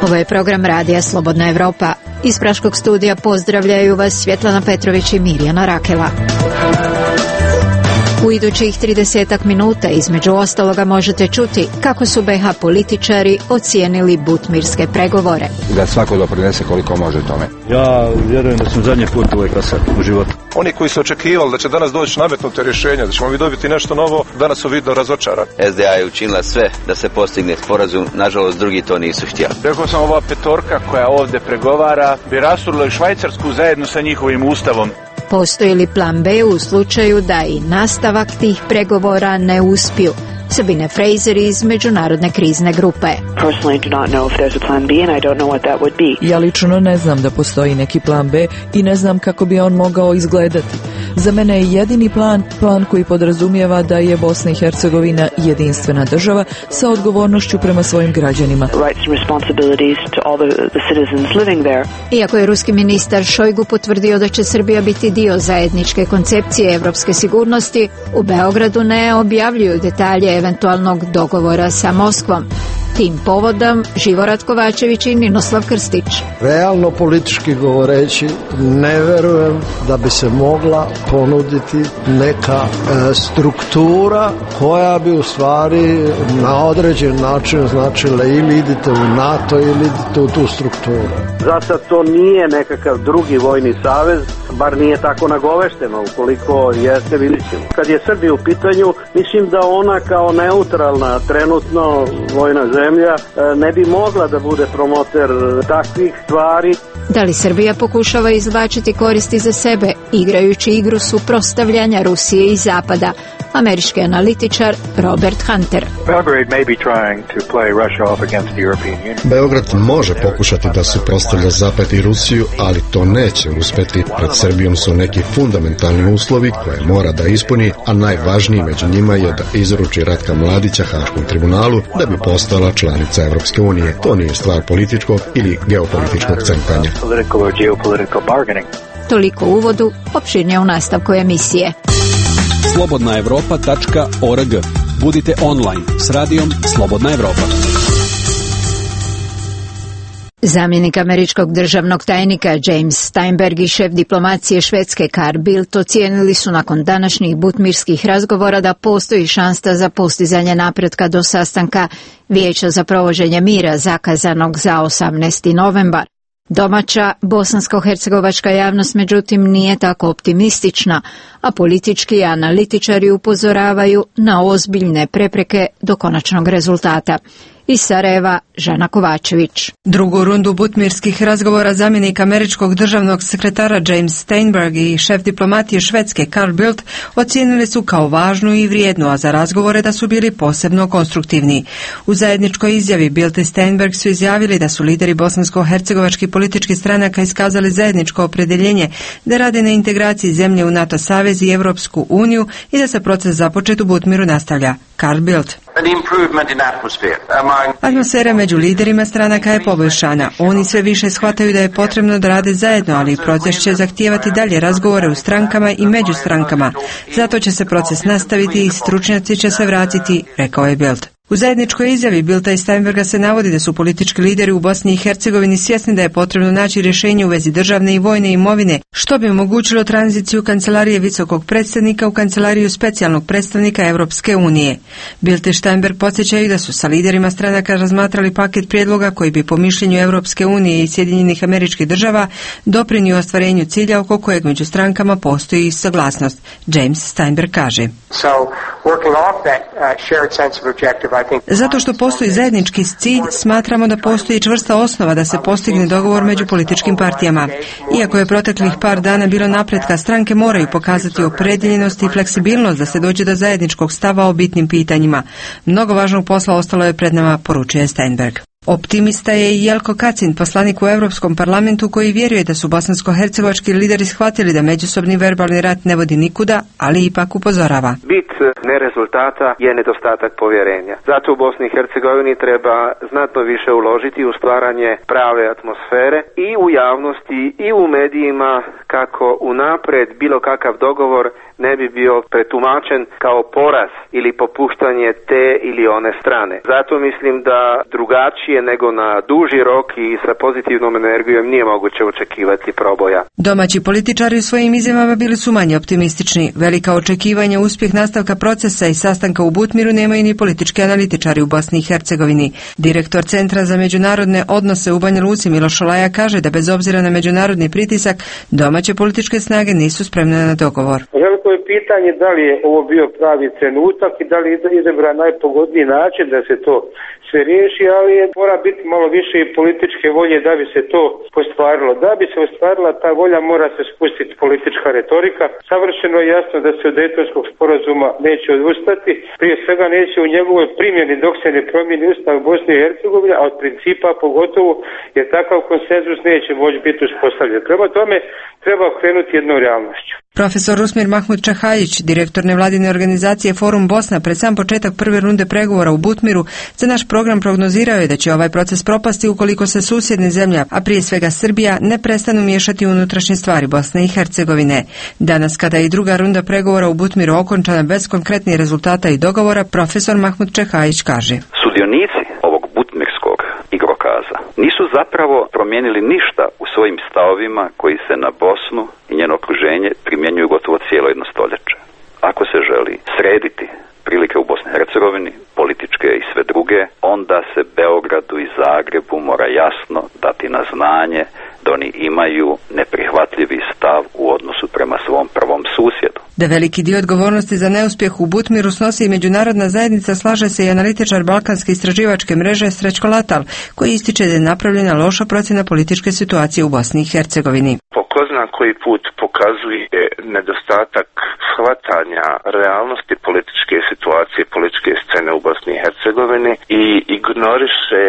Ovo je program Radija Slobodna Evropa. Iz Praškog studija pozdravljaju vas Svjetlana Petrović i Mirjana Rakela. U idućih 30 minuta između ostaloga možete čuti kako su BiH političari ocijenili butmirske pregovore. Da svako doprinese koliko može tome. Ja vjerujem da sam zadnji put u EKS u životu. Oni koji su očekivali da će danas doći nametnute rješenja, da ćemo mi dobiti nešto novo, danas su vidno razočarani. SDA je učinila sve da se postigne sporazum, nažalost drugi to nisu htjeli. Rekao sam, ova petorka koja ovdje pregovara bi rasurila i Švajcarsku zajedno sa njihovim ustavom. Postoji li plan B u slučaju da i nastavak tih pregovora ne uspiju? Sabine Fraser iz Međunarodne krizne grupe. Ja lično ne znam da postoji neki plan B i ne znam kako bi on mogao izgledati. Za mene je jedini plan koji podrazumijeva da je Bosna i Hercegovina jedinstvena država sa odgovornošću prema svojim građanima. Iako je ruski ministar Šojgu potvrdio da će Srbija biti dio zajedničke koncepcije evropske sigurnosti, u Beogradu ne objavljuju detalje eventualnog dogovora sa Moskvom. Tim povodom Živorad Kovačević i Ninoslav Krstić. Realno politički govoreći, ne verujem da bi se mogla ponuditi neka struktura koja bi u stvari na određen način značila ili idite u NATO ili idite u tu strukturu. Za sad to nije nekakav drugi vojni savez, bar nije tako nagovešteno, ukoliko jeste, vidjet ćemo. Kad je Srbija u pitanju, mislim da ona kao neutralna trenutno vojna zemlja ne bi mogla da bude promoter takvih stvari. Da li Srbija pokušava izvlačiti koristi za sebe, igrajući igru suprotstavljanja Rusije i Zapada? Američki analitičar Robert Hunter. Beograd može pokušati da suprotstavlja Zapad i Rusiju, ali to neće uspjeti. Pred Srbijom su neki fundamentalni uslovi koje mora da ispuni, a najvažniji među njima je da izruči Ratka Mladića Haškom tribunalu da bi postala članica Evropske unije. To nije stvar političkog ili geopolitičkog cenkanja. Toliko u uvodu, opširnije u nastavku emisije. slobodnaevropa.org. Budite online s radijom Slobodna Evropa. Zamjenik američkog državnog tajnika James Steinberg i šef diplomacije Švedske Carl Bildt ocijenili su nakon današnjih butmirskih razgovora da postoji šansa za postizanje napretka do sastanka Vijeća za provođenje mira zakazanog za 18. novembar. Domaća bosansko-hercegovačka javnost međutim nije tako optimistična, a politički analitičari upozoravaju na ozbiljne prepreke do konačnog rezultata. Iz Sarajeva, Žana Kovačević. Drugu rundu butmirskih razgovora zamjenik američkog državnog sekretara James Steinberg i šef diplomatije Švedske Carl Bildt ocijenili su kao važnu i vrijednu, a za razgovore da su bili posebno konstruktivni. U zajedničkoj izjavi Bildt i Steinberg su izjavili da su lideri bosansko-hercegovačkih političkih stranaka iskazali zajedničko opredjeljenje da rade na integraciji zemlje u NATO savez i Evropsku uniju i da se proces započet u Butmiru nastavlja. Carl Bildt. Atmosfera među liderima stranaka je poboljšana. Oni sve više shvataju da je potrebno da rade zajedno, ali proces će zahtijevati dalje razgovore u strankama i među strankama. Zato će se proces nastaviti i stručnjaci će se vratiti, rekao je Bildt. U zajedničkoj izjavi Bildta i Steinberga se navodi da su politički lideri u Bosni i Hercegovini svjesni da je potrebno naći rješenje u vezi državne i vojne imovine, što bi omogućilo tranziciju kancelarije visokog predstavnika u kancelariju specijalnog predstavnika Evropske unije. Bildt i Steinberg podsjećaju da su sa liderima stranaka razmatrali paket prijedloga koji bi po mišljenju Evropske unije i Sjedinjenih Američkih Država doprinio ostvarenju cilja oko kojeg među strankama postoji saglasnost. James Steinberg kaže: Zato što postoji zajednički cilj, smatramo da postoji čvrsta osnova da se postigne dogovor među političkim partijama. Iako je proteklih par dana bilo napretka, stranke moraju pokazati opredjeljenost i fleksibilnost da se dođe do zajedničkog stava o bitnim pitanjima. Mnogo važnog posla ostalo je pred nama, poručuje Steinberg. Optimista je i Jelko Kacin, poslanik u Europskom parlamentu, koji vjeruje da su bosansko-hercegovački lideri shvatili da međusobni verbalni rat ne vodi nikuda, ali ipak upozorava. Bit nerezultata je nedostatak povjerenja. Zato u Bosni i Hercegovini treba znatno više uložiti u stvaranje prave atmosfere i u javnosti i u medijima kako unaprijed bilo kakav dogovor ne bi bio pretumačen kao poraz ili popuštanje te ili one strane. Zato mislim da drugačije kratkije nego na duži rok i sa pozitivnom energijom nije moguće očekivati proboja. Domaći političari u svojim izjavama bili su manje optimistični. Velika očekivanja uspjeh nastavka procesa i sastanka u Butmiru nemaju ni politički analitičari u Bosni i Hercegovini. Direktor Centra za međunarodne odnose u Banja Luci Miloš Olaja kaže da bez obzira na međunarodni pritisak, domaće političke snage nisu spremne na dogovor. Veliko je pitanje da li je ovo bio pravi trenutak i da li je izabran najpogodniji način da se to sve riješi, ali mora biti malo više i političke volje da bi se to ostvarilo. Da bi se ostvarila ta volja mora se spustiti politička retorika. Savršeno je jasno da se od Dejtonskog sporazuma neće odustati. Prije svega neće u njegovoj primjeni dok se ne promijeni Ustav Bosne i Hercegovine, a od principa pogotovo jer takav konsenzus neće moći biti uspostavljen. Prema tome treba okrenuti jednom realnošću. Profesor Rusmir Mahmud Čahajić, direktor nevladine organizacije Forum Bosna, pred sam početak prve runde pregovora u Butmiru za naš program prognozirao je da će ovaj proces propasti ukoliko se susjedne zemlje, a prije svega Srbija, ne prestanu miješati u unutrašnje stvari Bosne i Hercegovine. Danas, kada je i druga runda pregovora u Butmiru okončana bez konkretnih rezultata i dogovora, profesor Mahmud Čahajić kaže: Sudionici ovog butmirskog igrokaza nisu zapravo promijenili ništa u svojim stavovima koji se na Bosnu i njeno okruženje primjenjuju gotovo cijelo jedno stoljeće. Ako se želi srediti prilike u Bosni i Hercegovini, političke i sve druge, onda se Beogradu i Zagrebu mora jasno dati na znanje da oni imaju neprihvatljivi stav u odnosu prema svom prvom susjedu. Da veliki dio odgovornosti za neuspjeh u Butmiru snosi i međunarodna zajednica, slaže se i analitičar Balkanske istraživačke mreže Srećko Latal, koji ističe da je napravljena loša procjena političke situacije u Bosni i Hercegovini. Po ko zna koji put pokazuje nedostatak shvatanja realnosti političke situacije, političke scene u Bosni i Hercegovini i ignoriše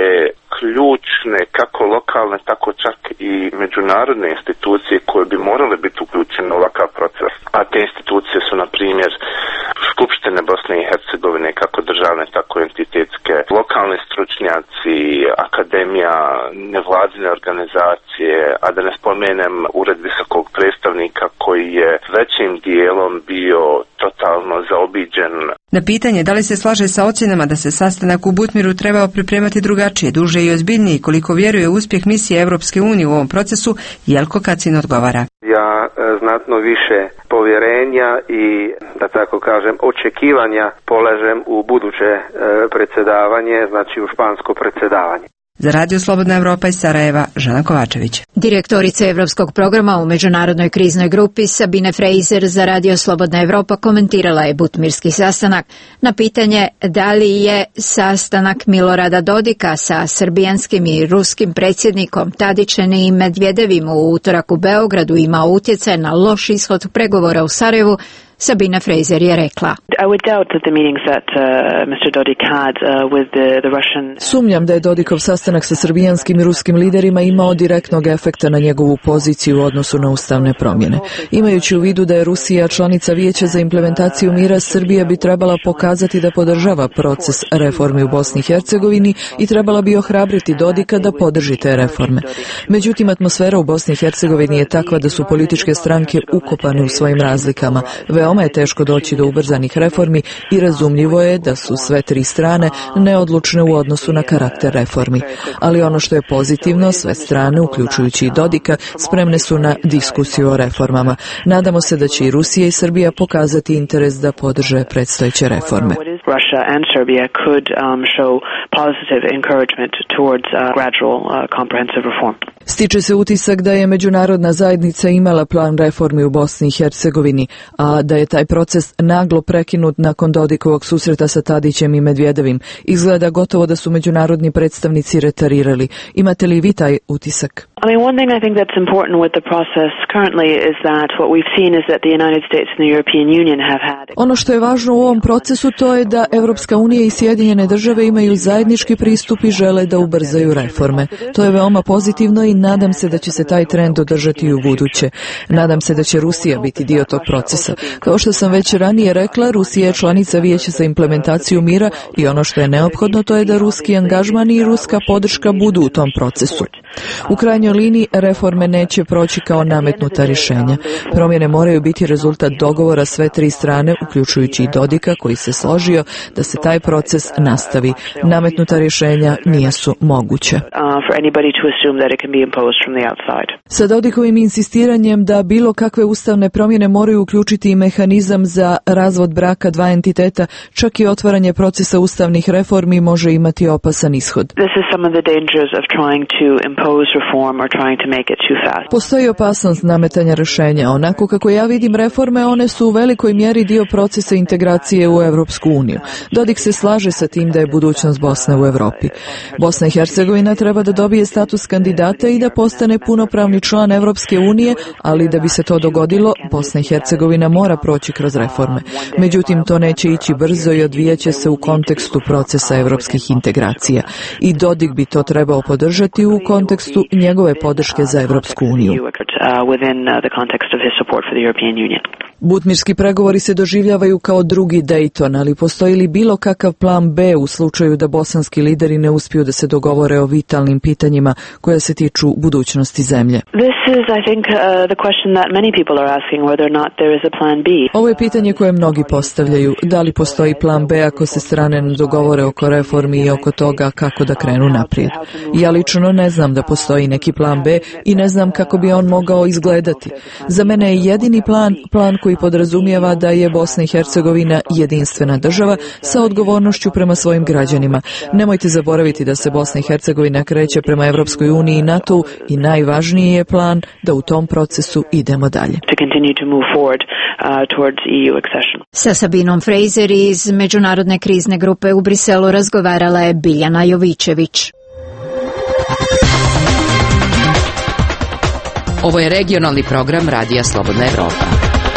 ključne kako lokalne, tako čak i međunarodne institucije koje bi morale biti uključene u ovakav proces. A te institucije su, na primjer, Skupštine Bosne i Hercegovine, kako državne, tako i entitetske, lokalni stručnjaci, akademija, nevladine organizacije, a da ne spomenem Ured visokog predstavnika koji je većim dijelom bio totalno zaobiđen. Na pitanje da li se slaže sa ocjenama da se sastanak u Butmiru trebao pripremati drugačije, duže i ozbiljnije, koliko vjeruje u uspjeh misije Europske unije u ovom procesu, Jelko Kacin odgovara: Ja znatno više povjerenja i, da tako kažem, očekivanja polažem u buduće predsjedavanje, znači u špansko predsjedavanje. Za Radio Slobodna Evropa iz Sarajeva, Žana Kovačević. Direktorica Evropskog programa u međunarodnoj kriznoj grupi Sabine Fraser za Radio Slobodna Evropa komentirala je butmirski sastanak. Na pitanje da li je sastanak Milorada Dodika sa srbijanskim i ruskim predsjednikom Tadićem i Medvedevim u utorak u Beogradu imao utjecaj na loš ishod pregovora u Sarajevu, Sabina Fraser je rekla: Sumnjam da je Dodikov sastanak sa srbijanskim i ruskim liderima imao direktnog efekta na njegovu poziciju u odnosu na ustavne promjene. Imajući u vidu da je Rusija članica Vijeća za implementaciju mira, Srbija bi trebala pokazati da podržava proces reformi u Bosni i Hercegovini i trebala bi ohrabriti Dodika da podrži te reforme. Međutim, atmosfera u Bosni i Hercegovini je takva da su političke stranke ukopane u svojim razlikama. Veoma je teško doći do ubrzanih reformi i razumljivo je da su sve tri strane neodlučne u odnosu na karakter reformi. Ali ono što je pozitivno, sve strane, uključujući i Dodika, spremne su na diskusiju o reformama. Nadamo se da će i Rusija i Srbija pokazati interes da podrže predstojeće reforme. Russia and Serbia could show positive encouragement towards gradual comprehensive reform. Stiče se utisak da je međunarodna zajednica imala plan reformi u Bosni i Hercegovini, a da je taj proces naglo prekinut nakon Dodikovog susreta sa Tadićem i Medvedevim. Izgleda gotovo da su međunarodni predstavnici retarirali. Imate li vi taj utisak? One thing I think that's important with the process currently is that what we've seen is that the United States and the European Union have had. Ono što je važno u ovom procesu to je da Evropska unija i Sjedinjene države imaju zajednički pristup i žele da ubrzaju reforme. To je veoma pozitivno i nadam se da će se taj trend održati i u buduće. Nadam se da će Rusija biti dio tog procesa. Kao što sam već ranije rekla, Rusija je članica Vijeća za implementaciju mira i ono što je neophodno to je da ruski angažman i ruska podrška budu u tom procesu. U krajnjoj krajnjoj liniji reforme neće proći kao nametnuta rješenja. Promjene moraju biti rezultat dogovora sve tri strane, uključujući i Dodika koji se složio da se taj proces nastavi. Nametnuta rješenja nisu moguće. Sa Dodikovim insistiranjem da bilo kakve ustavne promjene moraju uključiti i mehanizam za razvod braka dva entiteta, čak i otvaranje procesa ustavnih reformi može imati opasan ishod. Postoji opasnost nametanja rješenja. Onako kako ja vidim reforme, one su u velikoj mjeri dio procesa integracije u Europsku uniju. Dodik se slaže sa tim da je budućnost Bosne u Europi. Bosna i Hercegovina treba da dobije status kandidata i da postane punopravni član Europske unije, ali da bi se to dogodilo, Bosna i Hercegovina mora proći kroz reforme. Međutim, to neće ići brzo i odvijaće se u kontekstu procesa europskih integracija. I Dodik bi to trebao podržati u kontekstu njegove podrške za Europsku uniju. Butmirski pregovori se doživljavaju kao drugi Dayton, ali postoji li bilo kakav plan B u slučaju da bosanski lideri ne uspiju da se dogovore o vitalnim pitanjima koja se tiču budućnosti zemlje? Ovo je pitanje koje mnogi postavljaju. Da li postoji plan B ako se strane ne dogovore oko reformi i oko toga kako da krenu naprijed? Ja lično ne znam da postoji neki plan B i ne znam kako bi on mogao izgledati. Za mene je jedini plan koji podrazumijeva da je Bosna i Hercegovina jedinstvena država sa odgovornošću prema svojim građanima. Nemojte zaboraviti da se Bosna i Hercegovina kreće prema Europskoj uniji i NATO i najvažniji je plan da u tom procesu idemo dalje. Sa Sabinom Fraser iz Međunarodne krizne grupe u Briselu razgovarala je Biljana Jovićević. Ovo je regionalni program Radija Slobodna Evropa.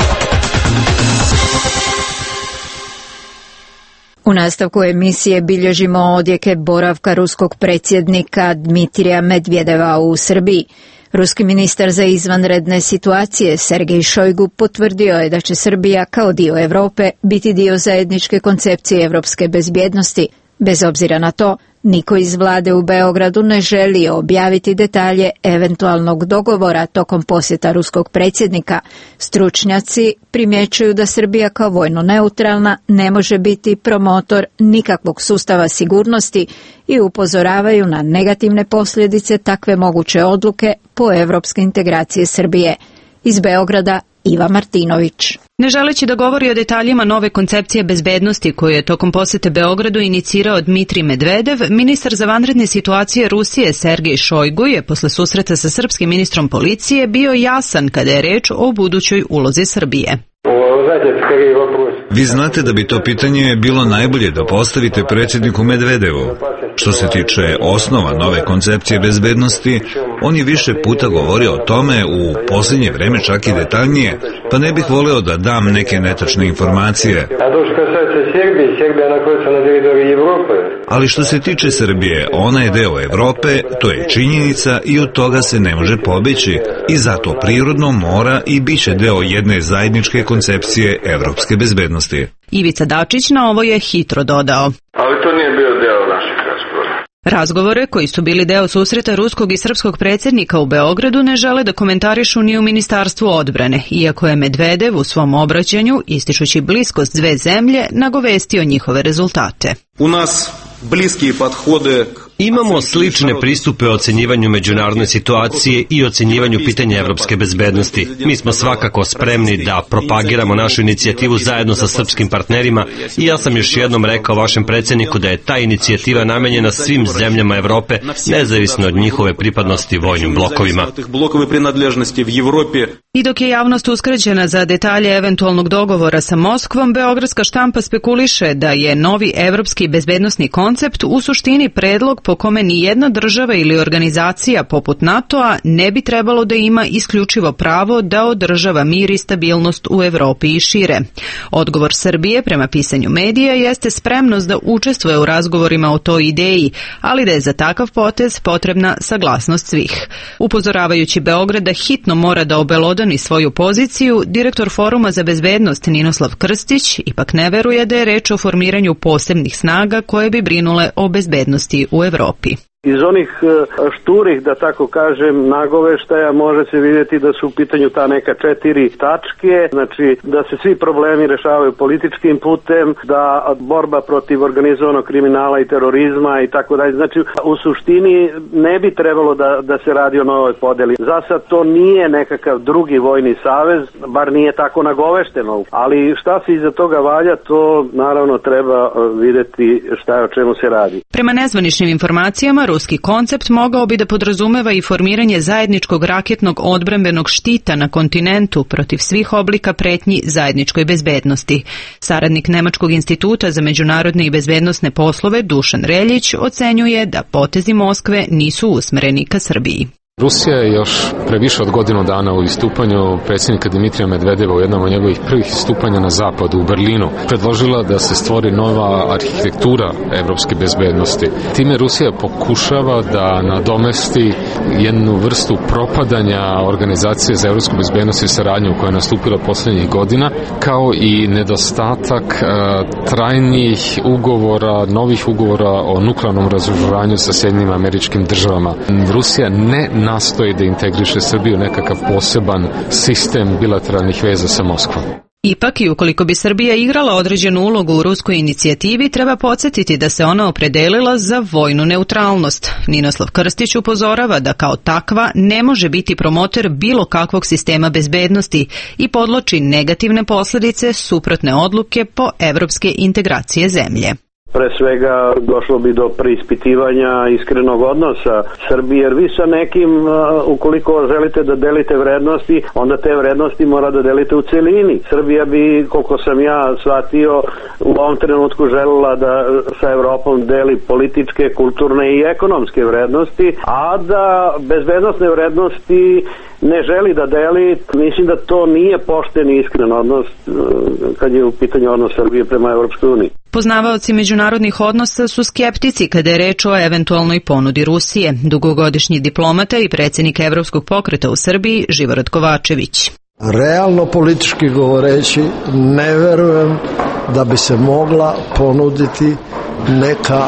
U nastavku emisije bilježimo odjeke boravka ruskog predsjednika Dmitrija Medvedeva u Srbiji. Ruski ministar za izvanredne situacije Sergej Šojgu potvrdio je da će Srbija kao dio Europe biti dio zajedničke koncepcije europske bezbjednosti. Bez obzira na to, niko iz vlade u Beogradu ne želi objaviti detalje eventualnog dogovora tokom posjeta ruskog predsjednika. Stručnjaci primjećuju da Srbija kao vojno neutralna ne može biti promotor nikakvog sustava sigurnosti i upozoravaju na negativne posljedice takve moguće odluke po evropske integracije Srbije. Iz Beograda Iva Martinović. Ne želeći da govori o detaljima nove koncepcije bezbednosti koju je tokom posjete Beogradu inicirao Dmitrij Medvedev, ministar za vanredne situacije Rusije Sergej Šojgu je posle susreta sa srpskim ministrom policije bio jasan kada je reč o budućoj ulozi Srbije. Vi znate da bi to pitanje bilo najbolje da postavite predsjedniku Medvedevu. Što se tiče osnova nove koncepcije bezbednosti, on je više puta govorio o tome, u posljednje vreme čak i detaljnije, pa ne bih voleo da dam neke netačne informacije. Ali što se tiče Srbije, ona je deo Evrope, to je činjenica i od toga se ne može pobeći i zato prirodno mora i bit će deo jedne zajedničke koncepcije evropske bezbednosti. Ivica Dačić na ovo je hitro dodao. Ali to nije bio deo naših razgovora. Razgovore koji su bili deo susreta ruskog i srpskog predsjednika u Beogradu ne žele da komentarišu ni u Ministarstvu odbrane, iako je Medvedev u svom obraćanju, ističući bliskost dve zemlje, nagovestio njihove rezultate. U nas bliski podhode. Imamo slične pristupe o ocenjivanju međunarodne situacije i ocenjivanju pitanja evropske bezbednosti. Mi smo svakako spremni da propagiramo našu inicijativu zajedno sa srpskim partnerima i ja sam još jednom rekao vašem predsjedniku da je ta inicijativa namenjena svim zemljama Evrope, nezavisno od njihove pripadnosti vojnim blokovima. I dok je javnost uskraćena za detalje eventualnog dogovora sa Moskvom, beogradska štampa spekuliše da je novi evropski bezbednosni koncept u suštini predlog po kome ni jedna država ili organizacija poput NATO-a ne bi trebalo da ima isključivo pravo da održava mir i stabilnost u Evropi i šire. Odgovor Srbije prema pisanju medija jeste spremnost da učestvuje u razgovorima o toj ideji, ali da je za takav potez potrebna saglasnost svih. Upozoravajući Beograd da hitno mora da obelodani svoju poziciju, direktor Foruma za bezbednost Ninoslav Krstić ipak ne veruje da je reč o formiranju posebnih snaga koje bi brinule o bezbednosti u Evropi. Iz onih šturih, da tako kažem, nagoveštaja može se vidjeti da su u pitanju ta neka 4 tačke, znači da se svi problemi rešavaju političkim putem, da borba protiv organizovanog kriminala i terorizma i tako dalje. Znači, u suštini ne bi trebalo da se radi o novoj podeli. Za sad to nije nekakav drugi vojni savez, bar nije tako nagovešteno, ali šta se iza toga valja, to naravno treba vidjeti šta je, o čemu se radi. Prema nezvaničnim informacijama, ruski koncept mogao bi da podrazumeva i formiranje zajedničkog raketnog odbrambenog štita na kontinentu protiv svih oblika pretnji zajedničkoj bezbednosti. Saradnik Nemačkog instituta za međunarodne i bezbednosne poslove Dušan Reljić ocenjuje da potezi Moskve nisu usmereni ka Srbiji. Rusija je još pre više od godinu dana u istupanju predsjednika Dimitrija Medvedeva u jednom od njegovih prvih istupanja na zapadu u Berlinu predložila da se stvori nova arhitektura evropske bezbednosti. Time Rusija pokušava da nadomesti jednu vrstu propadanja organizacije za evropsku bezbednost i saradnju koja je nastupila poslednjih godina, kao i nedostatak trajnih ugovora, novih ugovora o nuklearnom razoružanju sa Sjedinjenim Američkim Državama. Rusija ne nastoji da integriše Srbiju nekakav poseban sistem bilateralnih veza sa Moskvom. Ipak i ukoliko bi Srbija igrala određenu ulogu u ruskoj inicijativi, treba podsjetiti da se ona opredelila za vojnu neutralnost. Ninoslav Krstić upozorava da kao takva ne može biti promoter bilo kakvog sistema bezbednosti i podloči negativne posljedice suprotne odluke po evropske integracije zemlje. Pre svega došlo bi do preispitivanja iskrenog odnosa Srbije, jer vi sa nekim, ukoliko želite da delite vrednosti, onda te vrednosti mora da delite u celini. Srbija bi, koliko sam ja shvatio, u ovom trenutku želela da sa Evropom deli političke, kulturne i ekonomske vrednosti, a da bezbednosne vrednosti ne želi da deli. Mislim da to nije pošten i iskren odnos kad je u pitanju odnos Srbije prema Evropskoj uniji. Poznavaoci međunarodnih odnosa su skeptici kada je reč o eventualnoj ponudi Rusije. Dugogodišnji diplomata i predsjednik Evropskog pokreta u Srbiji Živorad Kovačević. Realno politički govoreći, ne verujem da bi se mogla ponuditi neka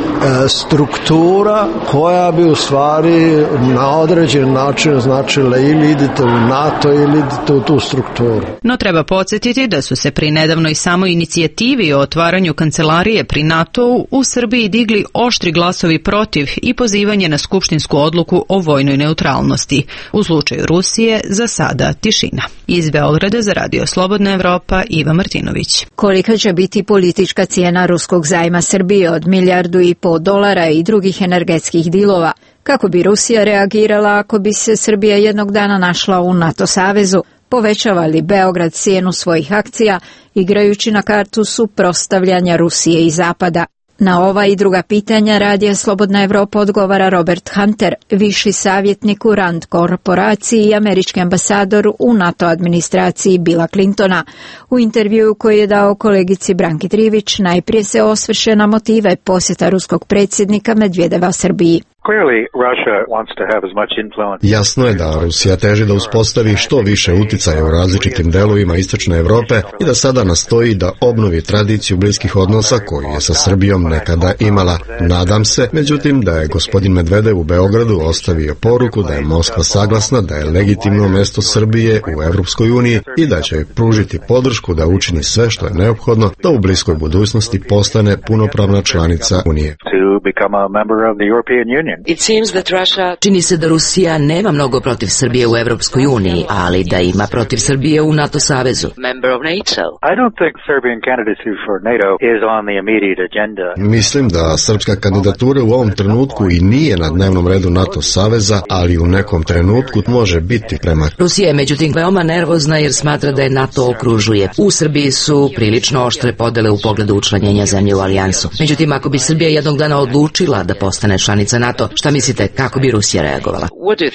struktura koja bi u stvari na određen način značila ili idete u NATO ili idete u tu strukturu. No treba podsjetiti da su se pri nedavnoj samoj inicijativi o otvaranju kancelarije pri NATO-u u Srbiji digli oštri glasovi protiv i pozivanje na skupštinsku odluku o vojnoj neutralnosti. U slučaju Rusije za sada tišina. Iz Beograda za Radio Slobodna Evropa Iva Martinović. Kolika će biti politička cijena ruskog zajma Srbije od $1,5 milijardi i drugih energetskih dilova? Kako bi Rusija reagirala ako bi se Srbija jednog dana našla u NATO savezu? Povećava li Beograd cijenu svojih akcija, igrajući na kartu suprotstavljanja Rusije i Zapada? Na ova i druga pitanja Radija Slobodna Evropa odgovara Robert Hunter, viši savjetnik u Rand korporaciji i američki ambasador u NATO administraciji Billa Clintona. U intervjuu koji je dao kolegici Branki Trivić, najprije se osvrše na motive posjeta ruskog predsjednika Medvedeva Srbiji. Jasno je da Rusija teži da uspostavi što više uticaja u različitim delovima istočne Evrope i da sada nastoji da obnovi tradiciju bliskih odnosa koju je sa Srbijom nekada imala. Nadam se, međutim, da je gospodin Medvedev u Beogradu ostavio poruku da je Moskva saglasna da je legitimno mesto Srbije u Evropskoj uniji i da će joj pružiti podršku da učini sve što je neophodno da u bliskoj budućnosti postane punopravna članica Unije. Čini se da Rusija nema mnogo protiv Srbije u Evropskoj uniji, ali da ima protiv Srbije u NATO savezu. Mislim da srpska kandidatura u ovom trenutku i nije na dnevnom redu NATO saveza, ali u nekom trenutku može biti prema. Rusija je međutim veoma nervozna jer smatra da je NATO okružuje. U Srbiji su prilično oštre podele u pogledu učlanjenja zemlje u alijansu. Međutim, ako bi Srbija jednog dana odlučila da postane članica NATO, šta mislite, kako bi Rusija reagovala?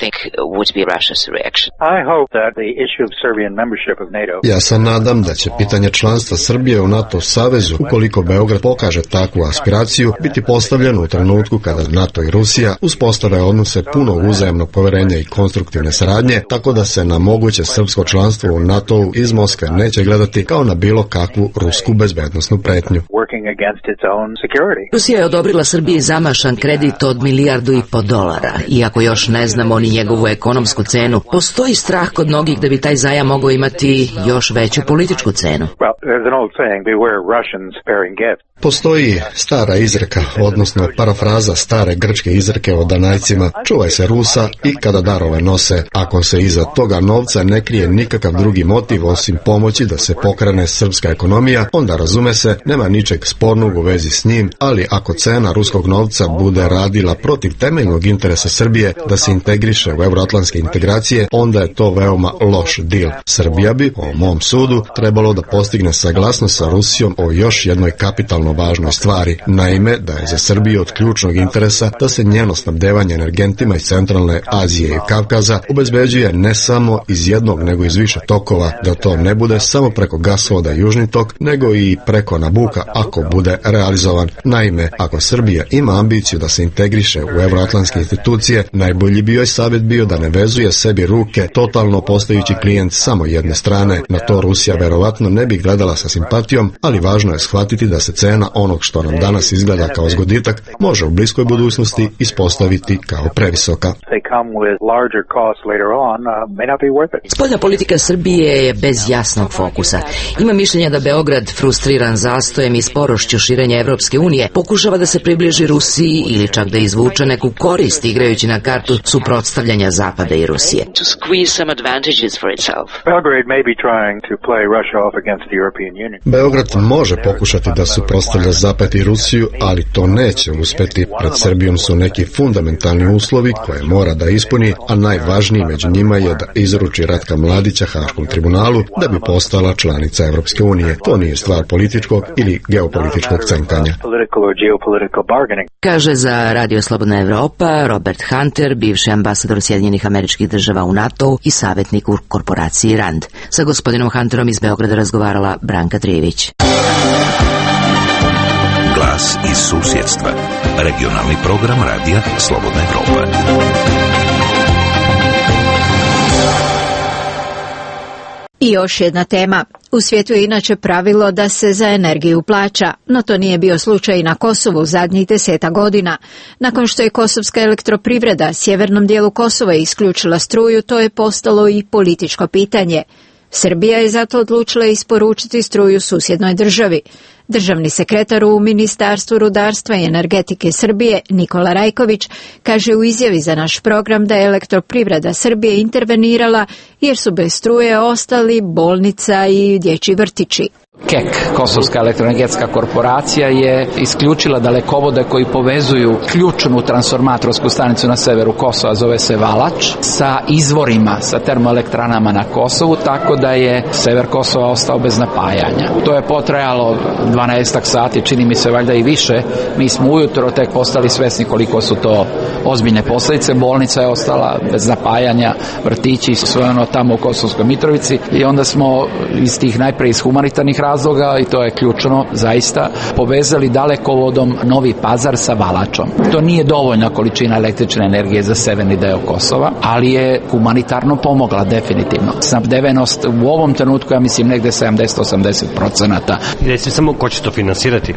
Ja se nadam da će pitanje članstva Srbije u NATO savezu, ukoliko Beograd pokaže takvu aspiraciju, biti postavljeno u trenutku kada NATO i Rusija uspostave odnose puno uzajamnog poverenja i konstruktivne saradnje, tako da se na moguće srpsko članstvo u NATO-u iz Moskve neće gledati kao na bilo kakvu rusku bezbednosnu pretnju. Rusija je odobrila Srbiji zamašan kredit od $1,5 milijardi $1,5 milijardi. Iako još ne znamo ni njegovu ekonomsku cenu, postoji strah kod mnogih da bi taj zajam mogao imati još veću političku cenu. Postoji stara izreka, odnosno parafraza stare grčke izreke o Danajcima: čuvaj se Rusa i kada darove nose. Ako se iza toga novca ne krije nikakav drugi motiv osim pomoći da se pokrene srpska ekonomija, onda razume se, nema ničeg spornog u vezi s njim, ali ako cena ruskog novca bude radila protiv temeljnog interesa Srbije da se integriše u euroatlantske integracije, onda je to veoma loš dil. Srbija bi, po mom sudu, trebalo da postigne saglasnost sa Rusijom o još jednoj kapitalno važnoj stvari. Naime, da je za Srbiju od ključnog interesa da se njeno snabdevanje energentima iz centralne Azije i Kavkaza obezbeđuje ne samo iz jednog nego iz više tokova, da to ne bude samo preko gasovoda Južni tok, nego i preko Nabuka ako bude realizovan. Naime, ako Srbija ima ambiciju da se integriše u euroatlantske institucije, najbolji bi joj savjet bio da ne vezuje sebi ruke totalno postajući klijent samo jedne strane. Na to Rusija verovatno ne bi gledala sa simpatijom, ali važno je shvatiti da se cena onog što nam danas izgleda kao zgoditak može u bliskoj budućnosti ispostaviti kao previsoka. Spoljna politika Srbije je bez jasnog fokusa. Ima mišljenja da Beograd, frustriran zastojem i sporošću širenja Evropske unije, pokušava da se približi Rusiji ili čak da izvuče neku korist igrajući na kartu suprotstavljanja Zapada i Rusije. Beograd može pokušati da suprotstavlja Zapad i Rusiju, ali to neće uspeti. Pred Srbijom su neki fundamentalni uslovi koje mora da ispuni, a najvažniji među njima je da izruči Ratka Mladića Haškom tribunalu da bi postala članica Evropske unije. To nije stvar političkog ili geopolitičkog cenkanja. Kaže za Radio Slobodna Evropa Robert Hunter, bivši ambasador Sjedinjenih Američkih Država u NATO i savjetnik u korporaciji RAND. Sa gospodinom Hunterom iz Beograda razgovarala Branka Trijević. Glas iz susjedstva. Regionalni program Radija Slobodna Evropa. I još jedna tema. U svijetu je inače pravilo da se za energiju plaća, no to nije bio slučaj i na Kosovu zadnjih 10 godina. Nakon što je kosovska elektroprivreda sjevernom dijelu Kosova isključila struju, to je postalo i političko pitanje. Srbija je zato odlučila isporučiti struju susjednoj državi. Državni sekretar u Ministarstvu rudarstva i energetike Srbije, Nikola Rajković, kaže u izjavi za naš program da je elektroprivreda Srbije intervenirala jer su bez struje ostali bolnica i dječji vrtići. KEK, Kosovska elektroenergetska korporacija, je isključila dalekovode koji povezuju ključnu transformatorsku stanicu na severu Kosova, zove se Valač, sa izvorima, sa termoelektranama na Kosovu, tako da je sever Kosova ostao bez napajanja. To je potrajalo 12 sati, čini mi se valjda i više. Mi smo ujutro tek postali svesni koliko su to ozbiljne posljedice. Bolnica je ostala bez napajanja, vrtići, sve ono tamo u Kosovskoj Mitrovici, i onda smo iz tih najprije iz humanitarnih razloga, i to je ključno zaista, povezali dalekovodom Novi Pazar sa Valačom. To nije dovoljna količina električne energije za severni deo Kosova, ali je humanitarno pomogla definitivno. Snabdevenost u ovom trenutku, ja mislim, negde 70-80%. Recite samo ko će to finansirati?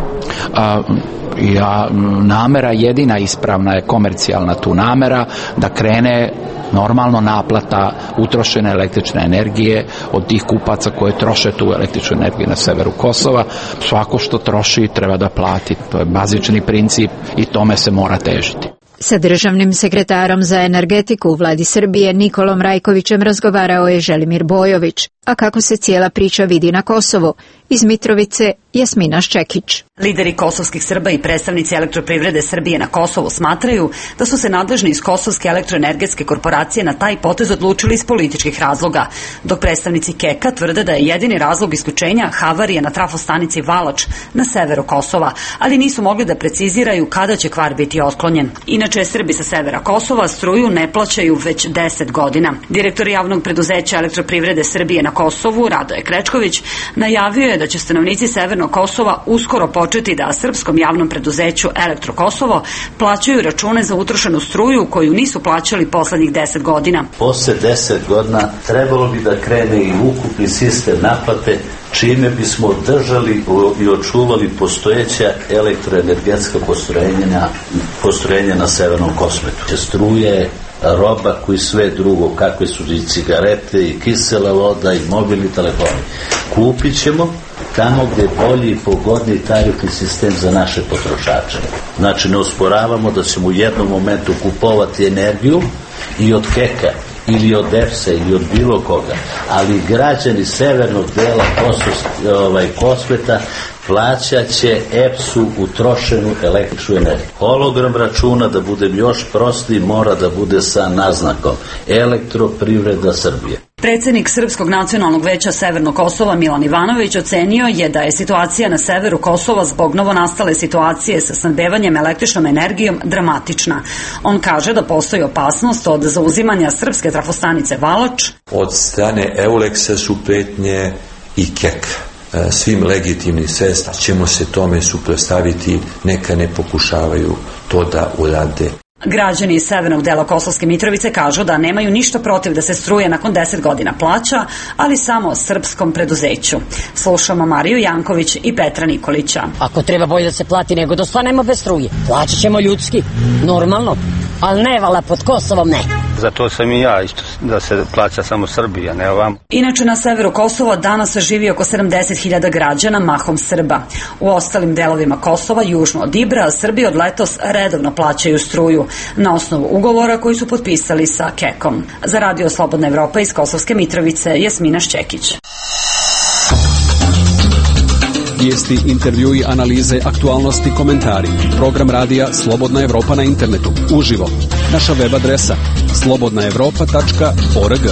Namera jedina ispravna je komercijalna tu namera, da krene normalno naplata utrošene električne energije od tih kupaca koje troše tu električnu energiju na severu Kosova. Svako što troši treba da plati. To je bazični princip i tome se mora težiti. Sa državnim sekretarom za energetiku u vladi Srbije Nikolom Rajkovićem razgovarao je Želimir Bojović. A kako se cijela priča vidi na Kosovu? Iz Mitrovice Jasmina Ščekić. Lideri kosovskih Srba i predstavnici elektroprivrede Srbije na Kosovu smatraju da su se nadležni iz Kosovske elektroenergetske korporacije na taj potez odlučili iz političkih razloga, dok predstavnici KEK-a tvrde da je jedini razlog isključenja havarija na trafostanici Valač na severu Kosova, ali nisu mogli da preciziraju kada će kvar biti otklonjen. Inače, Srbi sa severa Kosova struju ne plaćaju već 10 godina. Direktor javnog preduzeća elektroprivrede Srbije na Kosovu, Radoje Krečković, najavio je da će stanovnici severnog Kosova uskoro početi da srpskom javnom preduzeću Elektro Kosovo plaćaju račune za utrošenu struju koju nisu plaćali poslednjih 10 godina. Posle 10 godina trebalo bi da krene i ukupni sistem naplate čime bismo održali i očuvali postojeća elektroenergetska postrojenja na Severnom Kosmetu. Struje, roba koji sve drugo, kakve su i cigarete i kisela voda i mobilni telefoni. Kupit ćemo tamo gdje je bolji i pogodniji tarifni sistem za naše potrošače. Znači ne osporavamo da ćemo u jednom momentu kupovati energiju i od HEK-a ili od EPS-a ili od bilo koga, ali građani severnog dela Kosmeta plaćat će EPS-u utrošenu električnu energiju. Hologram računa, da budem još prostiji, mora da bude sa naznakom Elektroprivreda Srbije. Predsjednik Srpskog nacionalnog veća Severnog Kosova Milan Ivanović ocenio je da je situacija na severu Kosova zbog novonastale situacije sa snabdevanjem električnom energijom dramatična. On kaže da postoji opasnost od zauzimanja srpske trafostanice Valač. Od strane Euleksa su pretnje i KEK. Svim legitimnim sredstvima ćemo se tome suprotstaviti, neka ne pokušavaju to da urade. Građani iz severnog dela Kosovske Mitrovice kažu da nemaju ništa protiv da se struje nakon 10 godina plaća, ali samo srpskom preduzeću. Slušamo Mariju Janković i Petra Nikolića. Ako treba bolje da se plati nego da ostanemo bez struje, plaćat ćemo ljudski, normalno, ali ne vala pod Kosovom, ne. Zato sam i ja isto da se plaća samo Srbija, ne ovamo. Inače na severu Kosova danas živi oko 70.000 građana, mahom Srba. U ostalim delovima Kosova, južno od Ibra, Srbi od letos redovno plaćaju struju na osnovu ugovora koji su potpisali sa KEK-om. Za Radio Slobodna Evropa iz Kosovske Mitrovice, Jasmina Šćekić. Vijesti, intervjui, analize, aktualnosti, komentari. Program radija Slobodna Evropa na internetu. Uživo. Naša web adresa slobodnaevropa.org.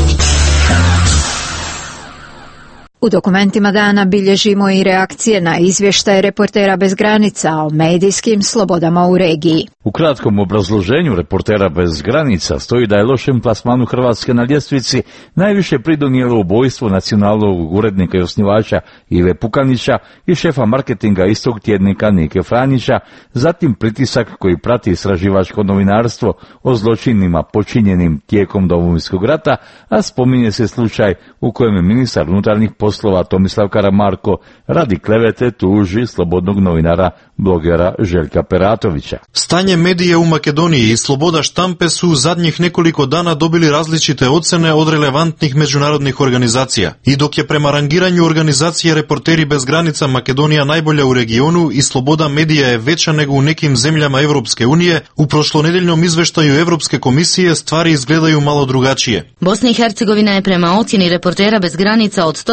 U dokumentima dana bilježimo i reakcije na izvještaje Reportera bez granica o medijskim slobodama u regiji. U kratkom obrazloženju Reportera bez granica stoji da je lošem plasmanu Hrvatske na ljestvici najviše pridonijelo ubojstvo nacionalnog urednika i osnivača Ive Pukanića i šefa marketinga istog tjednika Nike Franjića, zatim pritisak koji prati istraživačko novinarstvo o zločinima počinjenim tijekom Domovinskog rata, a spominje se slučaj u kojem je ministar unutarnjih poslova Tomislav Karamarko radi klevete tuži slobodnog novinara, blogera Željka Peratovića. Stanje medije u Makedoniji i sloboda štampe su u zadnjih nekoliko dana dobili različite ocene od relevantnih međunarodnih organizacija. I dok je prema rangiranju organizacije Reporteri bez granica Makedonija najbolja u regionu i sloboda medija je veća nego u nekim zemljama Evropske unije, u prošlonedeljnom izveštaju Evropske komisije stvari izgledaju malo drugačije. Bosna i Hercegovina je prema ocjeni Reportera bez granica od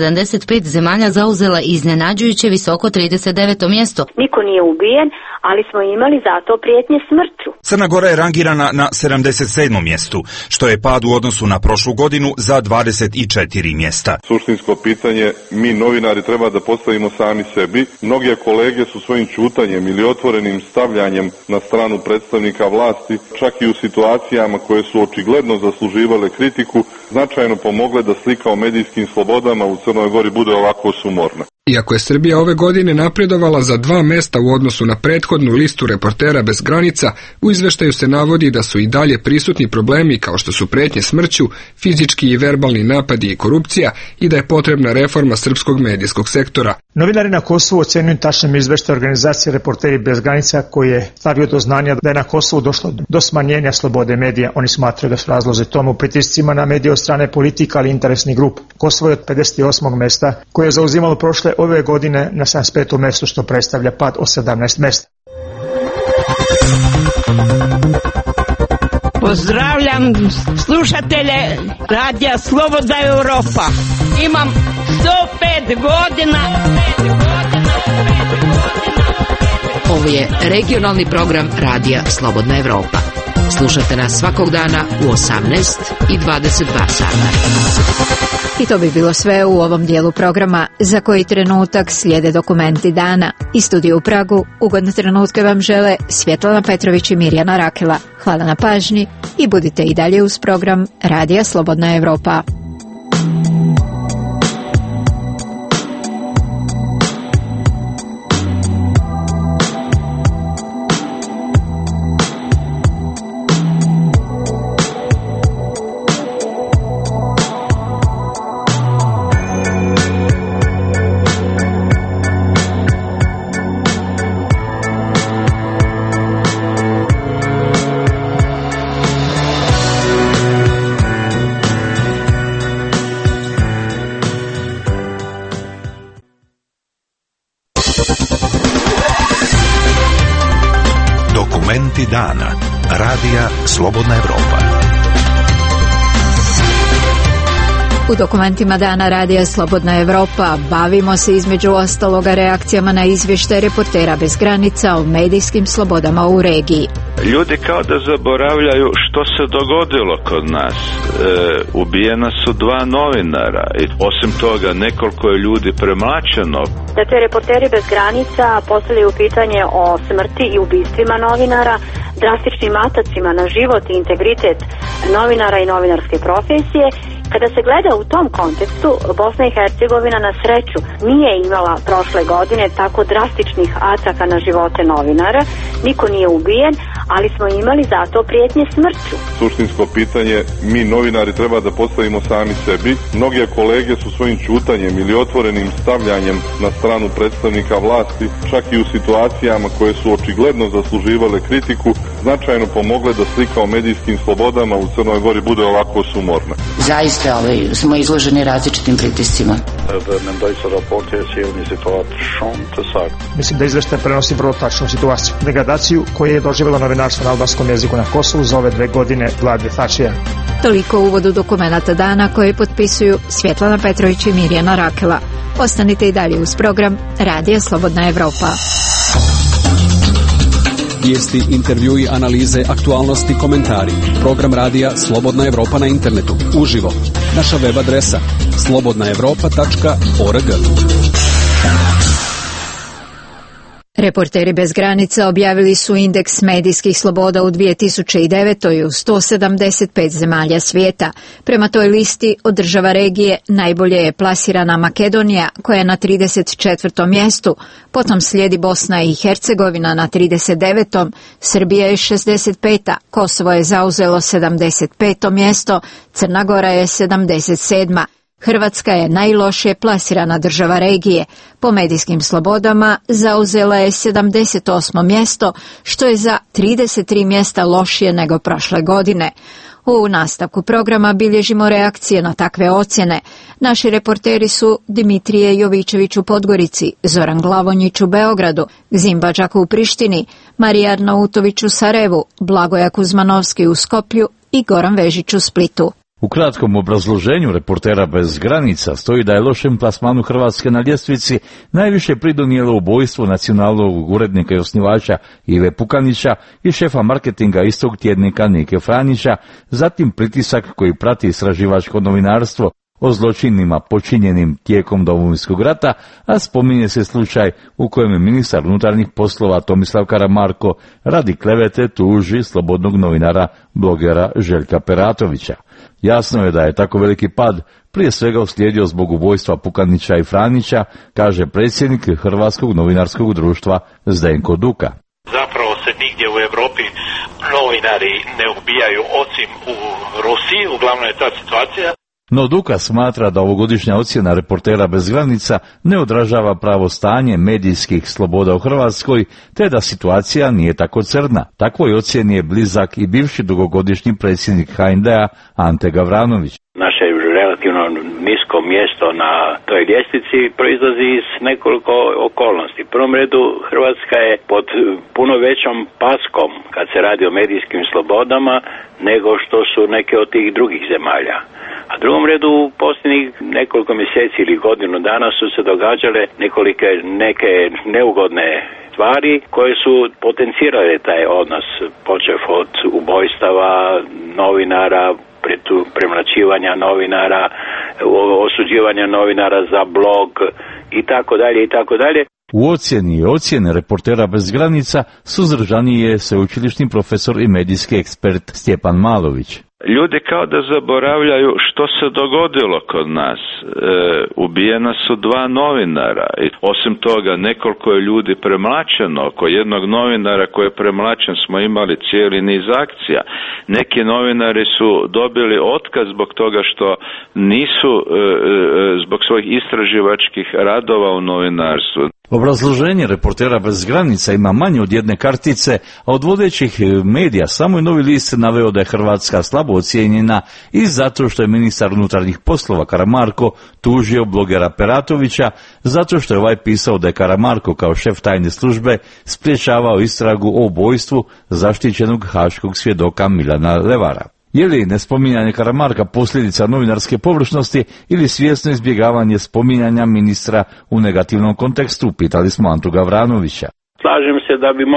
175 zemalja zauzela iznenađujuće visoko 39. mjesto. Niko nije ubijen, ali smo imali zato prijetnje smrću. Crna Gora je rangirana na 77. mjestu, što je pad u odnosu na prošlu godinu za 24 mjesta. Suštinsko pitanje mi novinari treba da postavimo sami sebi. Mnoge kolege su svojim ćutanjem ili otvorenim stavljanjem na stranu predstavnika vlasti, čak i u situacijama koje su očigledno zasluživale kritiku, značajno pomogle da slika o medijskim slobodama u Crnoj Gori bude ovako sumorna. Iako je Srbija ove godine napredovala za 2 mjesta u odnosu na prethodnu listu Reportera bez granica, u izveštaju se navodi da su i dalje prisutni problemi kao što su prijetnje smrću, fizički i verbalni napadi i korupcija i da je potrebna reforma srpskog medijskog sektora. Novinari na Kosovu ocenjuju tačnim izveštaj organizacije Reporteri bez granica koji je stavio do znanja da je na Kosovu došlo do smanjenja slobode medija. Oni smatraju da su razlozi tomu pritiscima na medije od strane politika ali interesnih grupa. Kosovo je od 58. mjesta koje je zauzimalo ove godine na 75. mjestu, što predstavlja pad od 17 mjesta. Pozdravljam slušatelje radija Slobodna Evropa. Imam 105 godina. Ovo je regionalni program radija Slobodna Evropa. Slušajte nas svakog dana u 18 i 22 sata. I to bi bilo sve u ovom dijelu programa. Za koji trenutak slijede dokumenti dana. Iz studija u Pragu ugodne trenutke vam žele Svjetlana Petrović i Mirjana Rakela. Hvala na pažnji i budite i dalje uz program Radija Slobodna Evropa. Dokumenti dana. Radija Slobodna Evropa. U dokumentima dana Radija Slobodna Evropa bavimo se između ostaloga reakcijama na izvještaj Reportera bez granica o medijskim slobodama u regiji. Ljudi kao da zaboravljaju što se dogodilo kod nas. Ubijena su 2 novinara i osim toga nekoliko je ljudi premlaćeno. Dakle, Reporteri bez granica postavljaju pitanje o smrti i ubistvima novinara, drastičnim atacima na život i integritet novinara i novinarske profesije. Kada se gleda u tom kontekstu, Bosna i Hercegovina na sreću nije imala prošle godine tako drastičnih ataka na živote novinara, niko nije ubijen, ali smo imali zato prijetnje smrću. Suštinsko pitanje mi novinari treba da postavimo sami sebi. Mnoge kolege su svojim ćutanjem ili otvorenim stavljanjem na stranu predstavnika vlasti, čak i u situacijama koje su očigledno zasluživale kritiku, značajno pomogle da slika o medijskim slobodama u Crnoj Gori bude ovako sumorna. Zaista smo izloženi različitim pritiscima. Mislim da izveštaj prenosi vrlo tačnu situaciju. Degradaciju koju je doživjelo novinarstvo na albanskom jeziku na Kosovu za ove 2 godine vlade Tačija. Toliko u uvodu dokumenata dana koje potpisuju Svjetlana Petrović i Mirjana Rakela. Ostanite i dalje uz program Radija Slobodna Evropa. Vijesti, intervjui, analize, aktualnosti, komentari. Program Radija Slobodna Evropa na internetu. Uživo. Naša web adresa slobodnaevropa.org. Reporteri bez granica objavili su indeks medijskih sloboda u 2009. u 175 zemalja svijeta. Prema toj listi od država regije najbolje je plasirana Makedonija koja je na 34. mjestu, potom slijedi Bosna i Hercegovina na 39. Srbija je 65. Kosovo je zauzelo 75. mjesto, Crna Gora je 77. Hrvatska je najlošije plasirana država regije. Po medijskim slobodama zauzela je 78. mjesto, što je za 33 mjesta lošije nego prošle godine. U nastavku programa bilježimo reakcije na takve ocjene. Naši reporteri su Dimitrije Jovičević u Podgorici, Zoran Glavonjić u Beogradu, Zimbađak u Prištini, Marija Arnautović u Sarajevu, Blagoja Kuzmanovski u Skoplju i Goran Vežić u Splitu. U kratkom obrazloženju Reportera bez granica stoji da je lošem plasmanu Hrvatske na ljestvici najviše pridonijelo ubojstvo nacionalnog urednika i osnivača Ive Pukanića i šefa marketinga istog tjednika Nike Franića, zatim pritisak koji prati istraživačko novinarstvo o zločinima počinjenim tijekom Domovinskog rata, a spominje se slučaj u kojem je ministar unutarnjih poslova Tomislav Karamarko radi klevete tuži slobodnog novinara blogera Željka Peratovića. Jasno je da je tako veliki pad prije svega uslijedio zbog ubojstva Pukanića i Franića, kaže predsjednik Hrvatskog novinarskog društva Zdenko Duka. Zapravo se nigdje u Europi novinari ne ubijaju osim u Rusiji, uglavnom je ta situacija. No Duka smatra da ovogodišnja ocjena Reportera bez granica ne odražava pravo stanje medijskih sloboda u Hrvatskoj, te da situacija nije tako crna. Takvoj ocjeni je blizak i bivši dugogodišnji predsjednik HND-a Ante Gavranović. Naše relativno nisko mjesto na toj ljestvici proizlazi iz nekoliko okolnosti. U prvom redu Hrvatska je pod puno većom paskom kad se radi o medijskim slobodama nego što su neke od tih drugih zemalja. A u drugom redu u posljednjih nekoliko mjeseci ili godinu dana su se događale neke neugodne stvari koje su potencirale taj odnos, počev od ubojstava novinara, premlaćivanja novinara, osuđivanja novinara za blog i tako dalje i tako dalje. U ocjene Reportera bez granica suzdržaniji je sveučilišni profesor i medijski ekspert Stjepan Malović. Ljudi kao da zaboravljaju što se dogodilo kod nas. Ubijena su 2 novinara i osim toga nekoliko je ljudi premlaćeno. Oko jednog novinara koji je premlaćen smo imali cijeli niz akcija. Neki novinari su dobili otkaz zbog toga što nisu zbog svojih istraživačkih radova u novinarstvu. Obrazloženje Reportera bez granica ima manje od jedne kartice, a od vodećih medija samo je Novi list naveo da je Hrvatska slabo ocijenjena i zato što je ministar unutarnjih poslova Karamarko tužio blogera Peratovića, zato što je ovaj pisao da je Karamarko kao šef tajne službe spriječavao istragu o ubojstvu zaštićenog haškog svjedoka Milana Levara. Je li nespominjanje Karamarka posljedica novinarske površnosti ili svjesno izbjegavanje spominjanja ministra u negativnom kontekstu, pitali smo Antu Gavranovića. Slažem se da bi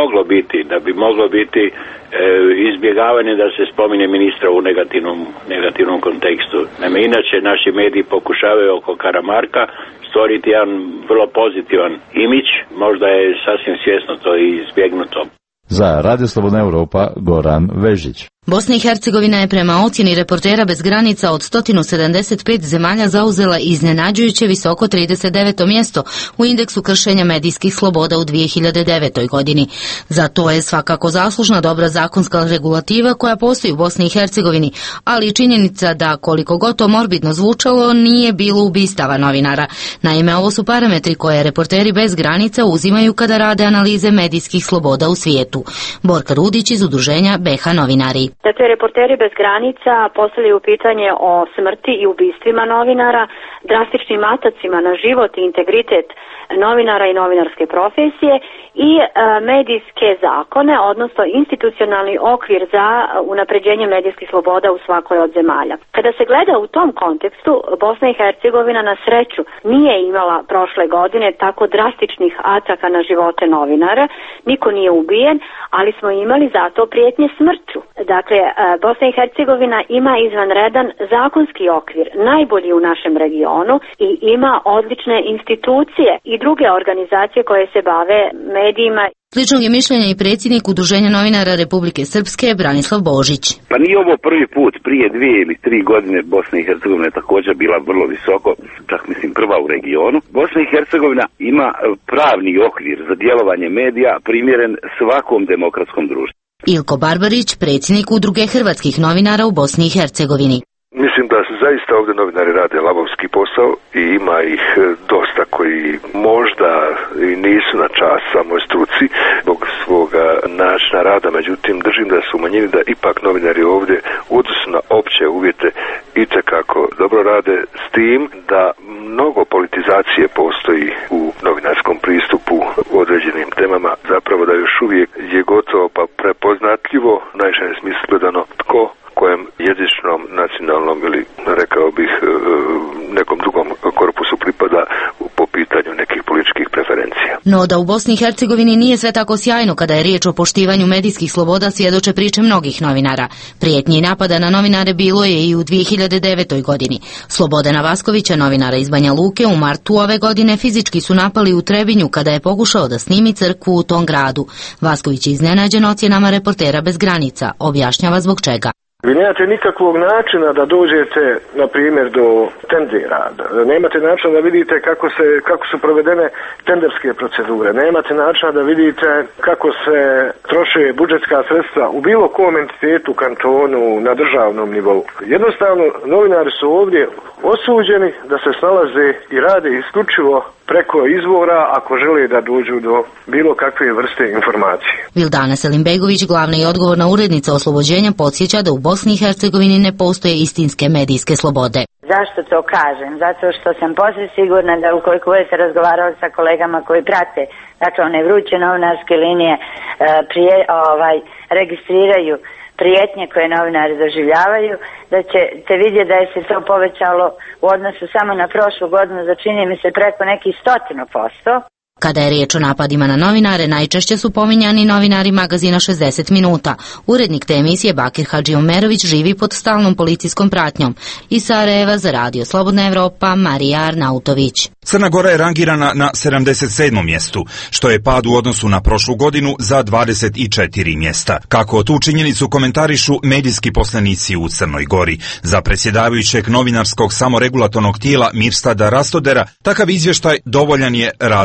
moglo biti izbjegavanje da se spominje ministra u negativnom kontekstu. Naime, inače naši mediji pokušavaju oko Karamarka stvoriti jedan vrlo pozitivan imidž, možda je sasvim svjesno to i izbjegnuto. Za Radio Slobodna Europa, Goran Vežić. Bosna i Hercegovina je prema ocjeni Reportera bez granica od 175 zemalja zauzela iznenađujuće visoko 39. mjesto u indeksu kršenja medijskih sloboda u 2009. godini. Za to je svakako zaslužna dobra zakonska regulativa koja postoji u Bosni i Hercegovini, ali i činjenica da, koliko god to morbidno zvučalo, nije bilo ubistava novinara. Naime, ovo su parametri koje Reporteri bez granica uzimaju kada rade analize medijskih sloboda u svijetu. Borka Rudić iz udruženja BH Novinari. Dakle, Reporteri bez granica postavljaju pitanje o smrti i ubistvima novinara, drastičnim atacima na život i integritet novinara i novinarske profesije i medijske zakone, odnosno institucionalni okvir za unapređenje medijskih sloboda u svakoj od zemalja. Kada se gleda u tom kontekstu, Bosna i Hercegovina na sreću nije imala prošle godine tako drastičnih ataka na živote novinara, niko nije ubijen, ali smo imali zato prijetnje smrću. Dakle, Bosna i Hercegovina ima izvanredan zakonski okvir, najbolji u našem regionu, i ima odlične institucije i druge organizacije koje se bave medijima. Sličnog je mišljenja i predsjednik Udruženja novinara Republike Srpske Branislav Božić. Pa nije ovo prvi put, prije 2 ili 3 godine Bosna i Hercegovina je također bila vrlo visoko, čak mislim prva u regionu. Bosna i Hercegovina ima pravni okvir za djelovanje medija primjeren svakom demokratskom društvu. Ilko Barbarić, predsjednik Udruge hrvatskih novinara u Bosni i Hercegovini. Mislim da zaista ovdje novinari rade lavovski posao i ima ih dosta koji možda i nisu na čast samoj struci zbog svoga načina rada, međutim držim da su u manjini da ipak novinari ovdje u odnosu na opće uvjete itekako dobro rade, s tim da mnogo politizacije postoji u novinarskom pristupu u određenim temama, zapravo da još uvijek je gotovo pa prepoznatljivo, najširem smislu gledano, tko kojem jezičnom, nacionalnom ili rekao bih nekom drugom korpusu pripada po pitanju nekih političkih preferencija. No da u Bosni i Hercegovini nije sve tako sjajno kada je riječ o poštivanju medijskih sloboda svjedoče priče mnogih novinara. Prijetnji napada na novinare bilo je i u 2009. godini. Slobodana Vaskovića, novinara iz Banja Luke, u martu ove godine fizički su napali u Trebinju kada je pokušao da snimi crkvu u tom gradu. Vasković je iznenađen ocjenama Reportera bez granica. Objašnjava zbog čega. Vi nemate nikakvog načina da dođete, na primjer, do tendera. Nemate načina da vidite kako su provedene tenderske procedure. Nemate načina da vidite kako se troše budžetska sredstva u bilo kom entitetu, kantonu, na državnom nivou. Jednostavno, novinari su ovdje osuđeni da se snalaze i rade isključivo preko izvora ako žele da dođu do bilo kakve vrste informacije. Vildana Selimbegović, glavna i odgovorna urednica Oslobođenja, podsjeća da u Bosni i Hercegovini ne postoje istinske medijske slobode. Zašto to kažem? Zato što sam posve sigurna da ukoliko budete razgovarali sa kolegama koji prate, dakle one vruće novinarske linije, registriraju prijetnje koje novinari doživljavaju, da ćete vidjeti da je se to povećalo u odnosu samo na prošlu godinu za, čini mi se, preko nekih 100%. Kada je riječ o napadima na novinare, najčešće su pominjani novinari magazina 60 minuta. Urednik te emisije Bakir Hadžiomerović živi pod stalnom policijskom pratnjom. Iz Sarajeva za Radio Slobodna Evropa, Marija Arnautović. Crna Gora je rangirana na 77. mjestu, što je pad u odnosu na prošlu godinu za 24 mjesta. Kako tu činjenicu komentarišu medijski poslanici u Crnoj Gori. Za predsjedavajućeg novinarskog samoregulatornog tijela Mirstada Rastodera, takav izvještaj dovoljan je razlog za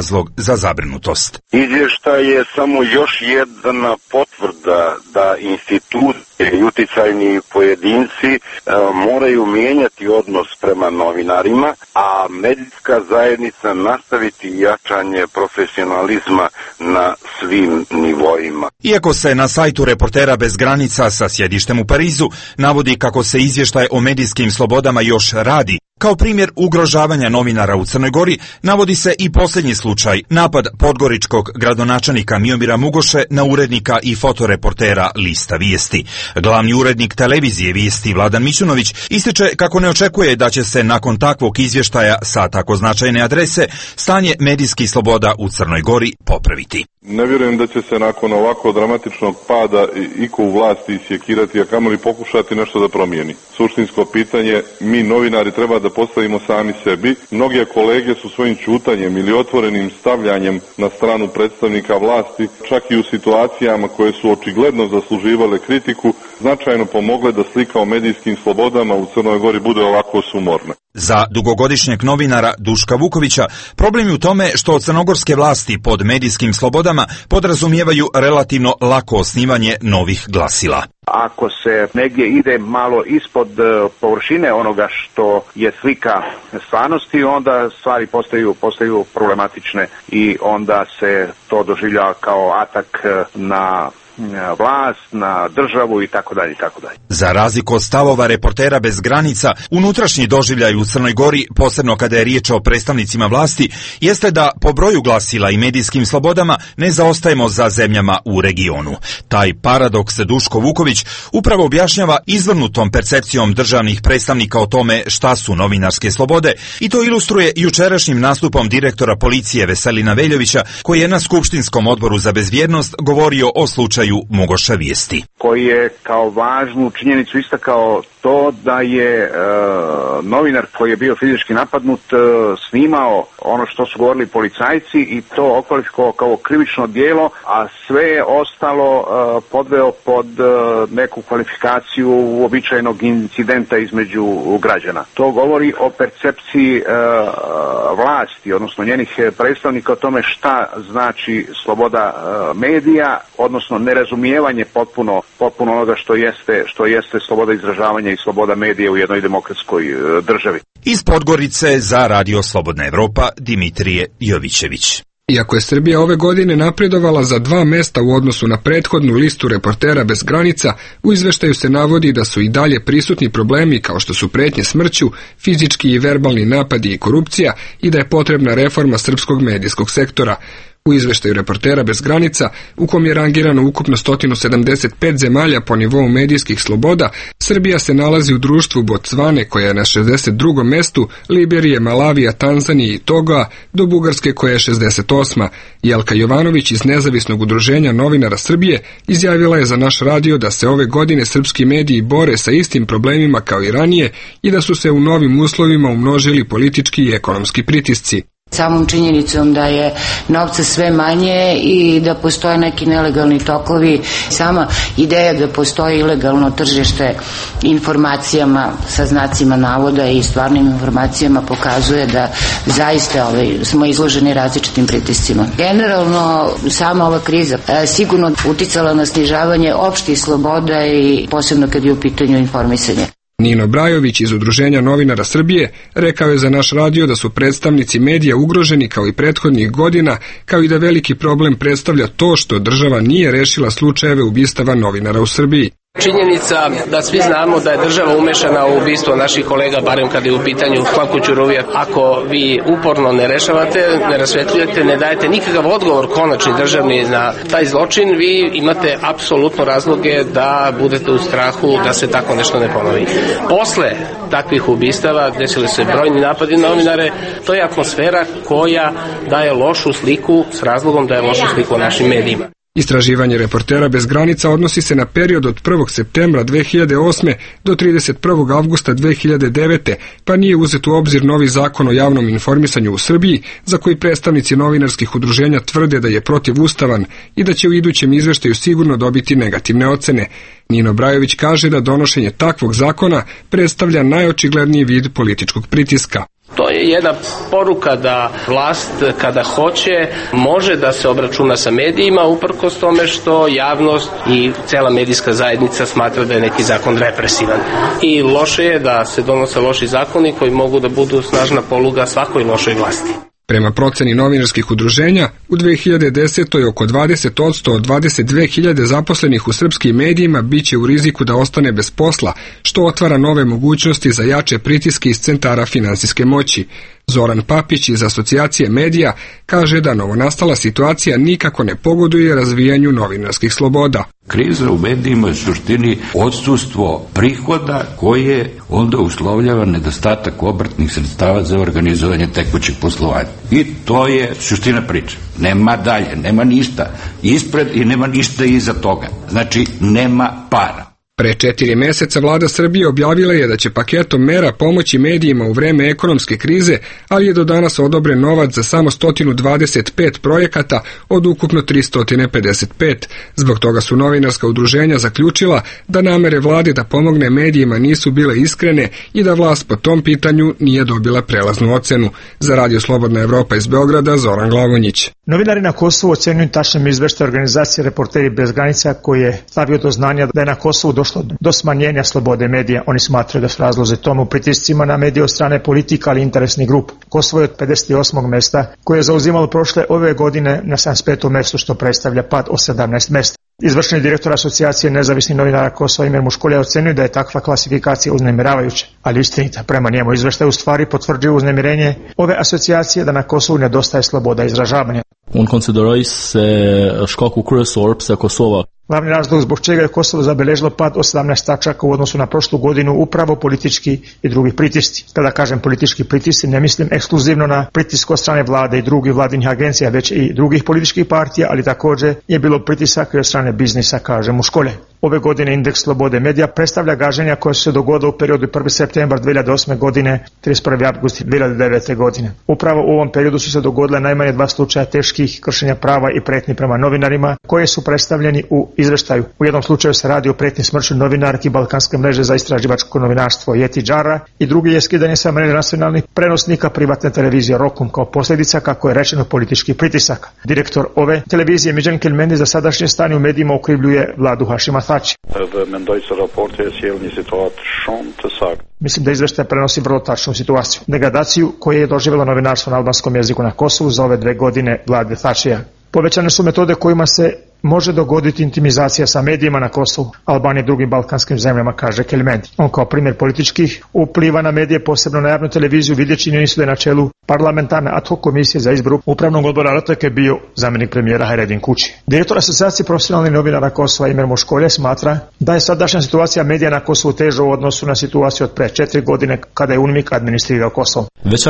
za zabrinutost. Izvještaj je samo još jedna potvrda da institucije i uticajni pojedinci moraju mijenjati odnos prema novinarima, a medijska zajednica nastaviti jačanje profesionalizma na svim nivoima. Iako se na sajtu Reportera bez granica sa sjedištem u Parizu navodi kako se izvještaj o medijskim slobodama još radi, kao primjer ugrožavanja novinara u Crnoj Gori navodi se i posljednji slučaj, napad podgoričkog gradonačelnika Miomira Mugoše na urednika i fotoreportera Lista Vijesti. Glavni urednik televizije Vijesti Vladan Mićunović ističe kako ne očekuje da će se nakon takvog izvještaja sa tako značajne adrese stanje medijskih sloboda u Crnoj Gori popraviti. Ne vjerujem da će se nakon ovako dramatičnog pada iko u vlasti isjekirati, a kamoli pokušati nešto da promijeni. Suštinsko pitanje mi novinari treba da postavimo sami sebi. Mnoge kolege su svojim ćutanjem ili otvorenim stavljanjem na stranu predstavnika vlasti, čak i u situacijama koje su očigledno zasluživale kritiku, značajno pomogle da slika o medijskim slobodama u Crnoj Gori bude ovako sumorna. Za dugogodišnjeg novinara Duška Vukovića problem je u tome što crnogorske vlasti pod medijskim slobodama podrazumijevaju relativno lako osnivanje novih glasila. Ako se negdje ide malo ispod površine onoga što je slika stvarnosti, onda stvari postaju problematične i onda se to doživljava kao atak na vlast, na državu i tako dalje i tako dalje. Za razliku od stavova Reportera bez granica, unutrašnji doživljaj u Crnoj Gori, posebno kada je riječ o predstavnicima vlasti, jeste da po broju glasila i medijskim slobodama ne zaostajemo za zemljama u regionu. Taj paradoks Duško Vuković upravo objašnjava izvrnutom percepcijom državnih predstavnika o tome šta su novinarske slobode i to ilustruje jučerašnjim nastupom direktora policije Veselina Veljovića, koji je na Skupštinskom odboru za bezbjednost govorio o slučaju Mugoša Vijesti. Koji je kao važnu činjenicu istakao to da je novinar koji je bio fizički napadnut snimao ono što su govorili policajci i to okvalifikovao kao krivično djelo, a sve je ostalo podveo pod neku kvalifikaciju uobičajenog incidenta između građana. To govori o percepciji vlasti, odnosno njenih predstavnika o tome šta znači sloboda medija, odnosno nerazumijevanje potpuno onoga što jeste sloboda izražavanja i sloboda medija u jednoj demokratskoj državi. Iz Podgorice za Radio Slobodna Evropa Dimitrije Jovićević. Iako je Srbija ove godine napredovala za 2 mesta u odnosu na prethodnu listu Reportera bez granica, u izveštaju se navodi da su i dalje prisutni problemi kao što su pretnje smrću, fizički i verbalni napadi i korupcija i da je potrebna reforma srpskog medijskog sektora. U izveštaju Reportera bez granica, u kom je rangirano ukupno 175 zemalja po nivou medijskih sloboda, Srbija se nalazi u društvu Bocvane koja je na 62. mestu, Liberije, Malavija, Tanzanije i Togoa, do Bugarske koja je 68. Jelka Jovanović iz Nezavisnog udruženja novinara Srbije izjavila je za naš radio da se ove godine srpski mediji bore sa istim problemima kao i ranije i da su se u novim uslovima umnožili politički i ekonomski pritisci. Samom činjenicom da je novca sve manje i da postoje neki nelegalni tokovi, sama ideja da postoji ilegalno tržište informacijama sa znacima navoda i stvarnim informacijama pokazuje da zaista smo izloženi različitim pritiscima. Generalno, sama ova kriza sigurno uticala na snižavanje opštih sloboda i posebno kad je u pitanju informisanje. Nino Brajović iz Udruženja novinara Srbije rekao je za naš radio da su predstavnici medija ugroženi kao i prethodnih godina, kao i da veliki problem predstavlja to što država nije rešila slučajeve ubistava novinara u Srbiji. Činjenica da svi znamo da je država umešana u ubistvo naših kolega, barem kada je u pitanju Slavko Ćuruvija. Ako vi uporno ne rešavate, ne rasvetljujete, ne dajete nikakav odgovor konačni državni na taj zločin, vi imate apsolutno razloge da budete u strahu da se tako nešto ne ponovi. Posle takvih ubistava desili se brojni napadi na novinare, to je atmosfera koja daje lošu sliku, s razlogom daje lošu sliku o našim medijima. Istraživanje Reportera bez granica odnosi se na period od 1. septembra 2008. do 31. avgusta 2009. pa nije uzet u obzir novi zakon o javnom informisanju u Srbiji, za koji predstavnici novinarskih udruženja tvrde da je protivustavan i da će u idućem izveštaju sigurno dobiti negativne ocene. Nino Brajović kaže da donošenje takvog zakona predstavlja najočigledniji vid političkog pritiska. To je jedna poruka da vlast kada hoće može da se obračuna sa medijima uprkos tome što javnost i cela medijska zajednica smatra da je neki zakon represivan. I loše je da se donose loši zakoni koji mogu da budu snažna poluga svakoj lošoj vlasti. Prema proceni novinarskih udruženja, u 2010. oko 20% od 22.000 zaposlenih u srpskim medijima biće u riziku da ostane bez posla, što otvara nove mogućnosti za jače pritiske iz centara finansijske moći. Zoran Papić iz Asocijacije medija kaže da novonastala situacija nikako ne pogoduje razvijanju novinarskih sloboda. Kriza u medijima je u suštini odsustvo prihoda koje onda uslovljava nedostatak obrtnih sredstava za organizovanje tekućeg poslovanja. I to je suština priče. Nema dalje, nema ništa ispred i nema ništa iza toga. Znači, nema para. Pre 4 meseca vlada Srbije objavila je da će paketom mera pomoći medijima u vreme ekonomske krize, ali je do danas odobren novac za samo 125 projekata od ukupno 355. Zbog toga su novinarska udruženja zaključila da namere vlade da pomogne medijima nisu bile iskrene i da vlast po tom pitanju nije dobila prelaznu ocenu. Za Radio Slobodna Evropa iz Beograda, Zoran Glavonjić. Novinari na Kosovu ocenjuju tačnim izveštaj organizacije Reporteri bez granica koji je stavio do znanja da je na Kosovu došlo do smanjenja slobode medija. Oni smatraju da su razlozi tomu pritiscima na medije od strane politika ali interesnih grup. Kosovo je od 58. mesta koje je zauzimalo ove godine na 75. mestu što predstavlja pad od 17 mesta. Izvršni direktor Asocijacije nezavisnih novinara Kosova Imer Muškolja ocenjuje da je takva klasifikacija uznemiravajuća, ali istinita. Prema njemu izveštaj u stvari potvrđuje uznemirenje ove asocijacije da na Kosovu nedostaje sloboda izražavanja. Unë konsideroj se shkaku kryesor pse Kosova. Glavni razlog zbog čega je Kosovo zabeležilo pad 18 tačaka u odnosu na prošlu godinu upravo politički i drugi pritisci. Kada kažem politički pritisci, ne mislim ekskluzivno na pritisk od strane vlade i drugih vladinih agencija, već i drugih političkih partija, ali također je bilo pritisak i od strane biznisa, kaže Muškolje. Ove godine indeks slobode medija predstavlja gaženja koje su se dogodile u periodu 1. septembar 2008. godine, 31. avgust 2009. godine. Upravo u ovom periodu su se dogodile najmanje 2 slučaja teških kršenja prava i pretnji prema novinarima koje su predstavljeni u izveštaju. U jednom slučaju se radi o pretnji smrću novinarki Balkanske mreže za istraživačko novinarstvo Jeti Džara i drugi je skidanje sa mreže nacionalnih prenosnika privatne televizije Rokum kao posljedica, kako je rečeno, političkih pritisaka. Direktor ove televizije Midjan Kelmendi za sadašnje stanje u medijima okrivljuje vladu Hašima Thaçi. Mislim da izveštaj prenosi vrlo tačnu situaciju. Degradaciju koju je doživjelo novinarstvo na albanskom jeziku na Kosovu za ove 2 godine vlade Thaçija. Povećane su metode kojima se može dogoditi intimizacija sa medijima na Kosovu, Albaniji i drugim balkanskim zemljama, kaže Kelmendi. On kao primjer političkih upliva na medije, posebno na javnu televiziju, vidjet činjenicu da je na čelu parlamentarne ad hoc komisije za izbor upravnog odbora RTK bio zamjenik premijera Hajredin Kući. Direktor Asocijacije profesionalnih novinara Kosova Imer Muškolje smatra da je sadašnja situacija medija na Kosovu teža u odnosu na situaciju od pre 4 godine kada je UNMIK administrirao Kosovo.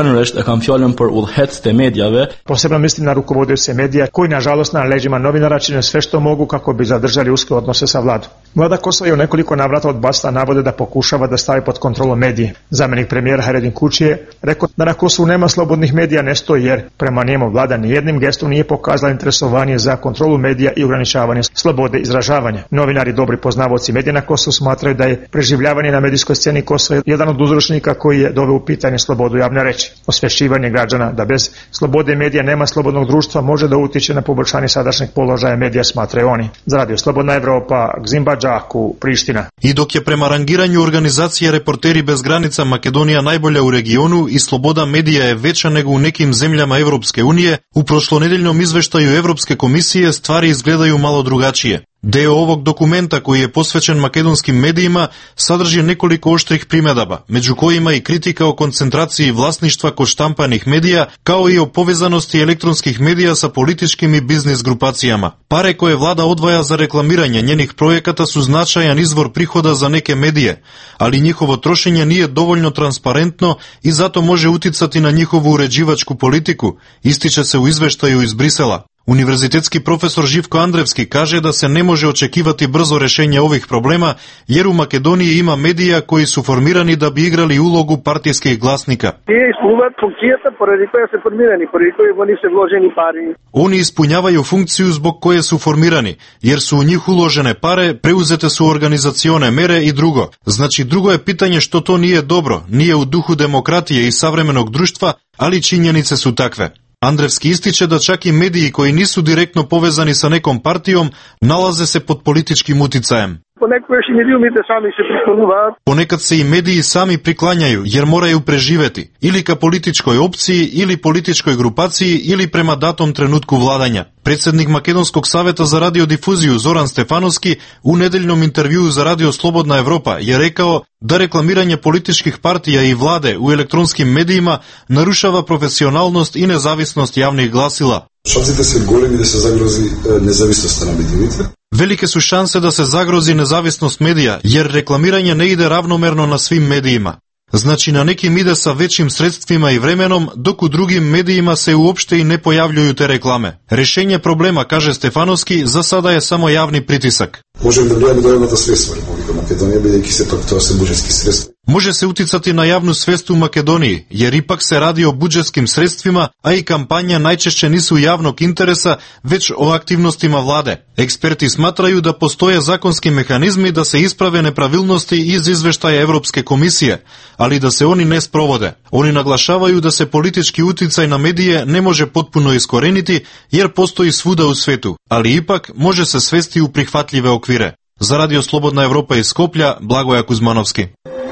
Posebno mislim na rukovodioce medija koji nažalost na leđima novinara čine sve što mogu kako bi zadržali uske odnose sa vladom. Vlada Kosova je u nekoliko navrata odbacila navode da pokušava da stavi pod kontrolu medije. Zamjenik premijera Hajredin Kući je rekao da na Kosovu nema slobodnih medija, ne stoji jer prema njemu vlada nijednim gestom nije pokazala interesovanje za kontrolu medija i ograničavanje slobode izražavanja. Novinari, dobri poznavaoci medija na Kosovu, smatraju da je preživljavanje na medijskoj sceni Kosova jedan od uzročnika koji je doveo u pitanje slobodu javne reči. Osvešćivanje građana da bez slobode medija nema slobodnog društva može da utiče na poboljšanje sadašnjeg položaja medija, smatraju oni. Za Radio Slobodna Evropa, Gzimba Džaku, Priština. I dok je prema rangiranju organizacije Reporteri bez granica Makedonija najbolja u regionu i sloboda medija je veća nego u nekim zemljama Evropske unije, u prošlonedeljnom izveštaju Evropske komisije stvari izgledaju malo drugačije. Deo ovog dokumenta koji je posvećen makedonskim medijima sadrži nekoliko oštrih primjedaba, među kojima i kritika o koncentraciji vlasništva kod štampanih medija, kao i o povezanosti elektronskih medija sa političkim i biznis grupacijama. Pare koje vlada odvaja za reklamiranje njenih projekata su značajan izvor prihoda za neke medije, ali njihovo trošenje nije dovoljno transparentno i zato može uticati na njihovu uređivačku politiku, ističe se u izveštaju iz Brisela. Univerzitetski profesor Živko Andrevski kaže da se ne može očekivati brzo rešenje ovih problema, jer u Makedoniji ima medija koji su formirani da bi igrali ulogu partijskih glasnika. Oni ispunjavaju funkciju zbog koje su formirani, jer su u njih uložene pare, preuzete su organizacione mere i drugo. Znači, drugo je pitanje što to nije dobro, nije u duhu demokratije i savremenog društva, ali činjenice su takve. Andrevski ističe da čak i mediji koji nisu direktno povezani sa nekom partijom nalaze se pod političkim uticajem. Ponekad se i mediji sami priklanjaju jer moraju preživeti ili ka političkoj opciji ili političkoj grupaciji ili prema datom trenutku vladanja. Predsjednik Makedonskog saveta za radiodifuziju Zoran Stefanovski u nedeljnom intervjuu za Radio Slobodna Evropa je rekao da reklamiranje političkih partija i vlade u elektronskim medijima narušava profesionalnost i nezavisnost javnih glasila. Šansите se golemi da se zagrozi nezavisnost na medijima. Velike su šanse da se zagrozi nezavisnost medija, jer reklamiranje ne ide ravnomerno na svim medijima. Znači, na nekim ide sa većim sredstvima i vremenom, dok u drugim medijima se uopšte i ne pojavljuju te reklame. Rešenje problema, kaže Stefanovski, za sada je samo javni pritisak. Može se uticati na javnu svest u Makedoniji, jer ipak se radi o budžetskim sredstvima, a i kampanja najčešće nisu javnog interesa, već o aktivnostima vlade. Eksperti smatraju da postoje zakonski mehanizmi da se isprave nepravilnosti iz izveštaja Evropske komisije, ali da se oni ne sprovode. Oni naglašavaju da se politički uticaj na medije ne može potpuno iskoreniti, jer postoji svuda u svetu, ali ipak može se svesti u prihvatljive okvire. Za Radio Slobodna Evropa iz Skoplja, Blagoja Kuzmanovski.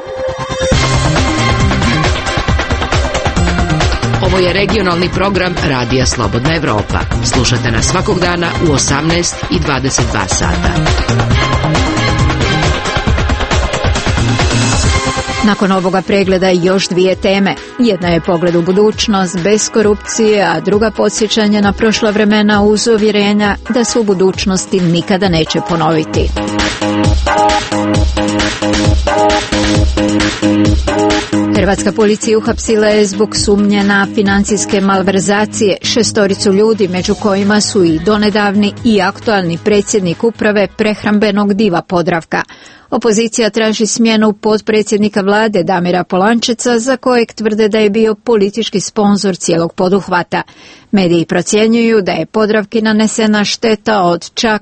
Ovo je regionalni program Radija Slobodna Evropa. Slušate nas svakog dana u 18 i 22 sata. Nakon ovoga pregleda još dvije teme. Jedna je pogled u budućnost bez korupcije, a druga podsjećanje na prošla vremena uz uvjerenja da se u budućnosti nikada neće ponoviti. Hrvatska policija uhapsila je zbog sumnje na financijske malverzacije 6 ljudi, među kojima su i donedavni i aktualni predsjednik uprave prehrambenog diva Podravka. Opozicija traži smjenu potpredsjednika vlade Damira Polančeca, za kojeg tvrde da je bio politički sponzor cijelog poduhvata. Mediji procjenjuju da je Podravki nanesena šteta od čak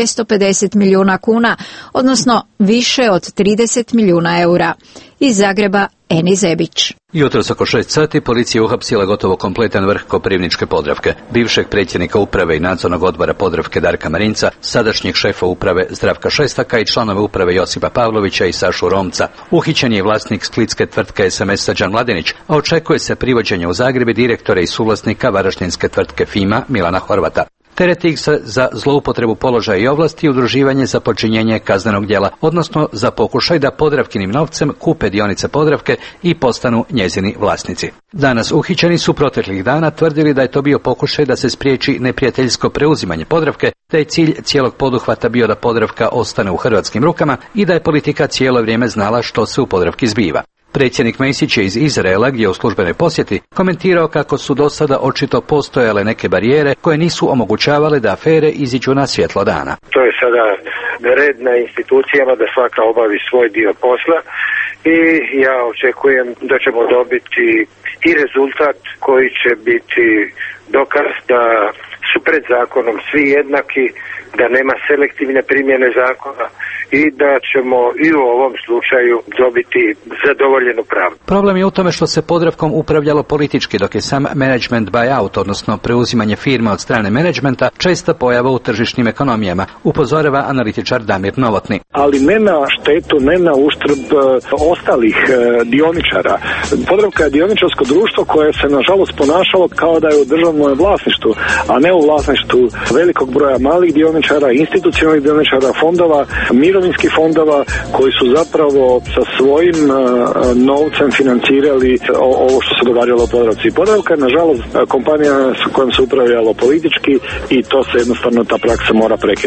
250 milijuna kuna, odnosno više od 30 milijuna eura. Iz Zagreba, Eni Zebić. Jutros oko 6 sati policija uhapsila gotovo kompletan vrh Koprivničke Podravke, bivšeg predsjednika uprave i nadzornog odbora Podravke Darka Marinca, sadašnjeg šefa uprave Zdravka Šestaka i članove uprave Josipa Pavlovića i Sašu Romca. Uhićen je vlasnik splitske tvrtke SMS Srđan Mladenić, a očekuje se privođenje u Zagrebu direktora i suvlasnika varaždinske tvrtke FIMA Milana Horvata. Teret ih se za zloupotrebu položaja i ovlasti i udruživanje za počinjenje kaznenog djela, odnosno za pokušaj da Podravkinim novcem kupe dionice Podravke i postanu njezini vlasnici. Danas uhićeni su proteklih dana tvrdili da je to bio pokušaj da se spriječi neprijateljsko preuzimanje Podravke, da je cilj cijelog poduhvata bio da Podravka ostane u hrvatskim rukama i da je politika cijelo vrijeme znala što se u Podravki zbiva. Predsjednik Mesić je iz Izraela, gdje je u službenoj posjeti, komentirao kako su do sada očito postojale neke barijere koje nisu omogućavale da afere iziđu na svjetlo dana. To je sada red na institucijama da svaka obavi svoj dio posla i ja očekujem da ćemo dobiti i rezultat koji će biti dokaz da su pred zakonom svi jednaki, da nema selektivne primjene zakona i da ćemo i u ovom slučaju dobiti zadovoljenu pravdu. Problem je u tome što se Podravkom upravljalo politički, dok je sam management buyout, odnosno preuzimanje firme od strane menadžmenta, česta pojava u tržišnim ekonomijama, upozorava analitičar Damir Novotni. Ali ne na štetu, ne na uštrb ostalih dioničara. Podravka je dioničarsko društvo koje se nažalost ponašalo kao da je u državnom vlasništvu, a ne u vlasništvu velikog broja malih dioničara, institucionalnih dioničara, fondova, mirovinskih fondova koji su zapravo sa svojim novcem financirali ovo što se događalo u Podravci. Podravka je nažalost kompanija s kojom se upravljalo politički i to se jednostavno ta praksa mora prekinuti.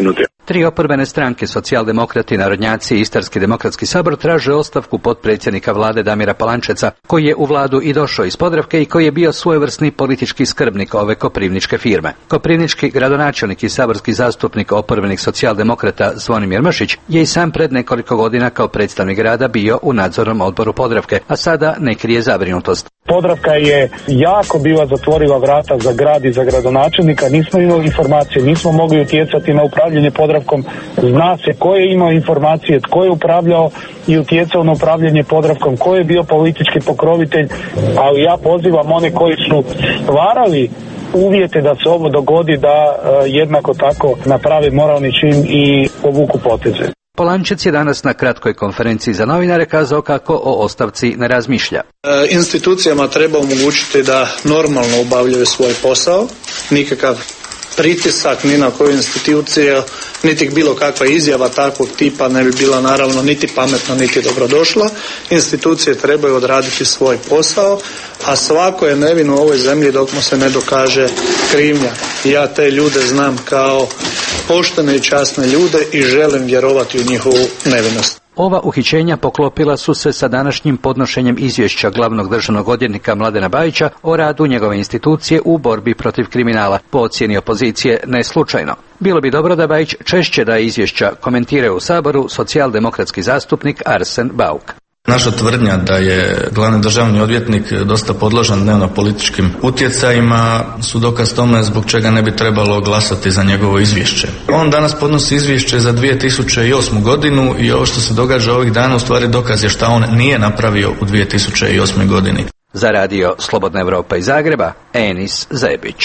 3 oporbene stranke, Socijaldemokrati, Narodnjaci i Istarski demokratski sabor, traže ostavku potpredsjednika vlade Damira Polančeca, koji je u vladu i došao iz Podravke i koji je bio svojevrsni politički skrbnik ove koprivničke firme. Koprivnički gradonačelnik i saborski zastupnik oporbenih socijaldemokrata Zvonimir Mršić je i sam pred nekoliko godina kao predstavnik grada bio u nadzornom odboru Podravke, a sada ne krije zabrinutost. Podravka je jako bila zatvorila vrata za grad i za gradonačelnika, nismo imali informacije, nismo mogli utjecati na upravljanje Podravkom, zna se ko je imao informacije, tko je upravljao i utjecao na upravljanje Podravkom, ko je bio politički pokrovitelj, ali ja pozivam one koji su stvarali uvjete da se ovo dogodi da jednako tako naprave moralni čin i povuku poteze. Polančec je danas na kratkoj konferenciji za novinare kazao kako o ostavci ne razmišlja. Institucijama treba omogućiti da normalno obavljaju svoj posao, nikakav pritisak ni na koju instituciju, niti bilo kakva izjava takvog tipa ne bi bila naravno niti pametna niti dobrodošla. Institucije trebaju odraditi svoj posao, a svako je nevin u ovoj zemlji dok mu se ne dokaže krivnja. Ja te ljude znam kao poštene i časne ljude i želim vjerovati u njihovu nevinost. Ova uhićenja poklopila su se sa današnjim podnošenjem izvješća glavnog državnog odvjetnika Mladena Bajića o radu njegove institucije u borbi protiv kriminala, po ocjeni opozicije ne slučajno. Bilo bi dobro da Bajić češće daje izvješća, komentiraju u Saboru socijaldemokratski zastupnik Arsen Bauk. Naša tvrdnja da je glavni državni odvjetnik dosta podložan dnevno-političkim utjecajima su dokaz tome zbog čega ne bi trebalo glasati za njegovo izvješće. On danas podnosi izvješće za 2008. godinu i ovo što se događa ovih dana u stvari dokaz je šta on nije napravio u 2008. godini. Za radio Slobodna Evropa iz Zagreba, Enis Zebić.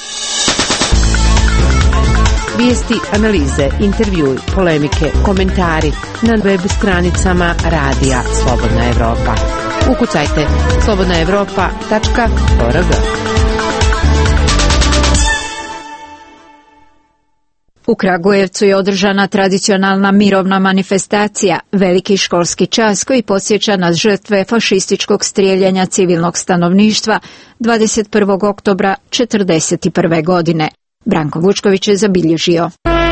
Vijesti, analize, intervjui, polemike, komentari na web stranicama radija Slobodna Evropa. Ukucajte slobodnaevropa.org. U Kragujevcu je održana tradicionalna mirovna manifestacija, veliki školski čas koji podsjeća na žrtve fašističkog strijeljanja civilnog stanovništva 21. oktobra 1941. godine. Branko Vučković je zabilježio.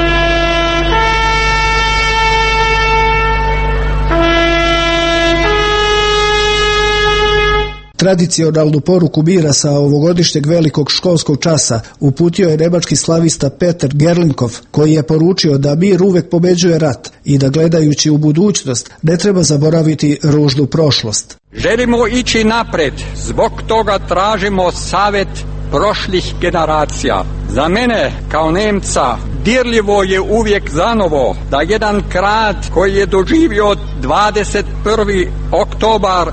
Tradicionalnu poruku mira sa ovogodišnjeg velikog školskog časa uputio je nemački slavista Peter Gerlinkov, koji je poručio da mir uvek pobeđuje rat i da gledajući u budućnost ne treba zaboraviti ružnu prošlost. Želimo ići napred, zbog toga tražimo savjet prošlih generacija. Za mene, kao Nemca, dirljivo je uvijek zanovo da jedan grad koji je doživio 21. oktobar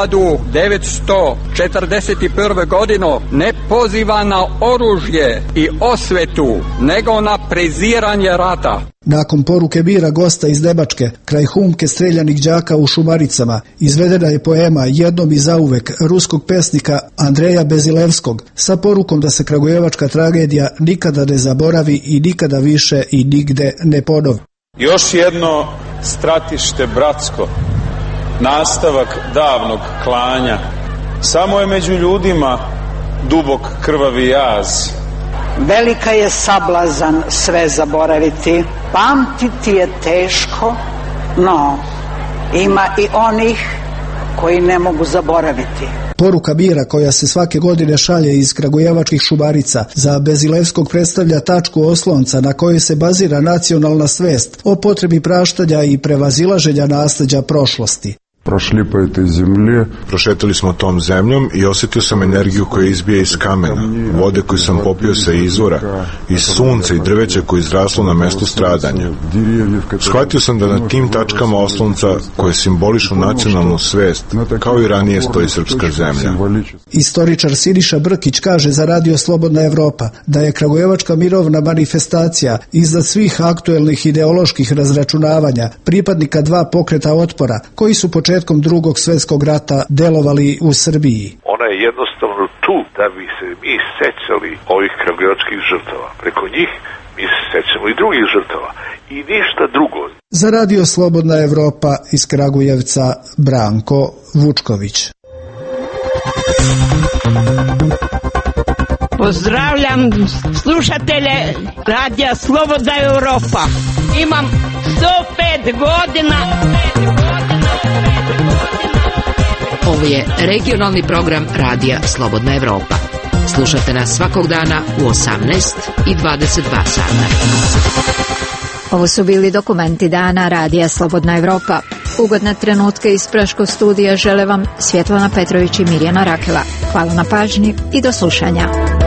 1941. godinu ne poziva na oružje i osvetu, nego na preziranje rata. Nakon poruke mira gosta iz Nemačke, kraj humke streljanih đaka u Šumaricama, izvedena je poema Jednom i zauvek ruskog pesnika Andreja Bezilevskog sa porukom da se kragujevačka tragedija nikada ne zaboravi i nikada više i nigde ne ponovi. Još jedno stratište bratsko, nastavak davnog klanja, samo je među ljudima dubok krvavi jaz. Velika je sablazan sve zaboraviti, pamtiti je teško, no ima i onih koji ne mogu zaboraviti. Poruka mira koja se svake godine šalje iz kragujevačkih Šumarica za Bezilevskog predstavlja tačku oslonca na kojoj se bazira nacionalna svest o potrebi praštanja i prevazilaženja nasleđa prošlosti. Prošli po etoj zemlji. Prošetali smo tom zemljom i osjetio sam energiju koja izbija iz kamena, vode koju sam popio sa izvora, iz sunca i drveća koje izraslo na mestu stradanja. Shvatio sam da na tim tačkama oslonca koje simbolišu nacionalnu svest, kao i ranije stoji srpska zemlja. Istoričar Siniša Brkić kaže za radio Slobodna Evropa da je kragujevačka mirovna manifestacija iznad svih aktuelnih ideoloških razračunavanja pripadnika dva pokreta otpora koji su početkom Drugog svjetskog rata delovali u Srbiji. Ona je jednostavno tu da bi se mi sećali ovih kragujevačkih žrtava. Preko njih mi se sećamo i drugih žrtava i ništa drugo. Za radio Slobodna Evropa iz Kragujevca Branko Vučković. Pozdravljam slušatelje Radija Slobodna Evropa. Imam 105 godina. Ovo je regionalni program Radija Slobodna Evropa. Slušate nas svakog dana u 18 i 22 sata. Ovo su bili dokumenti dana Radija Slobodna Evropa. Ugodne trenutke iz Praškog studija žele vam Svjetlana Petrović i Mirjana Rakela. Hvala na pažnji i do slušanja.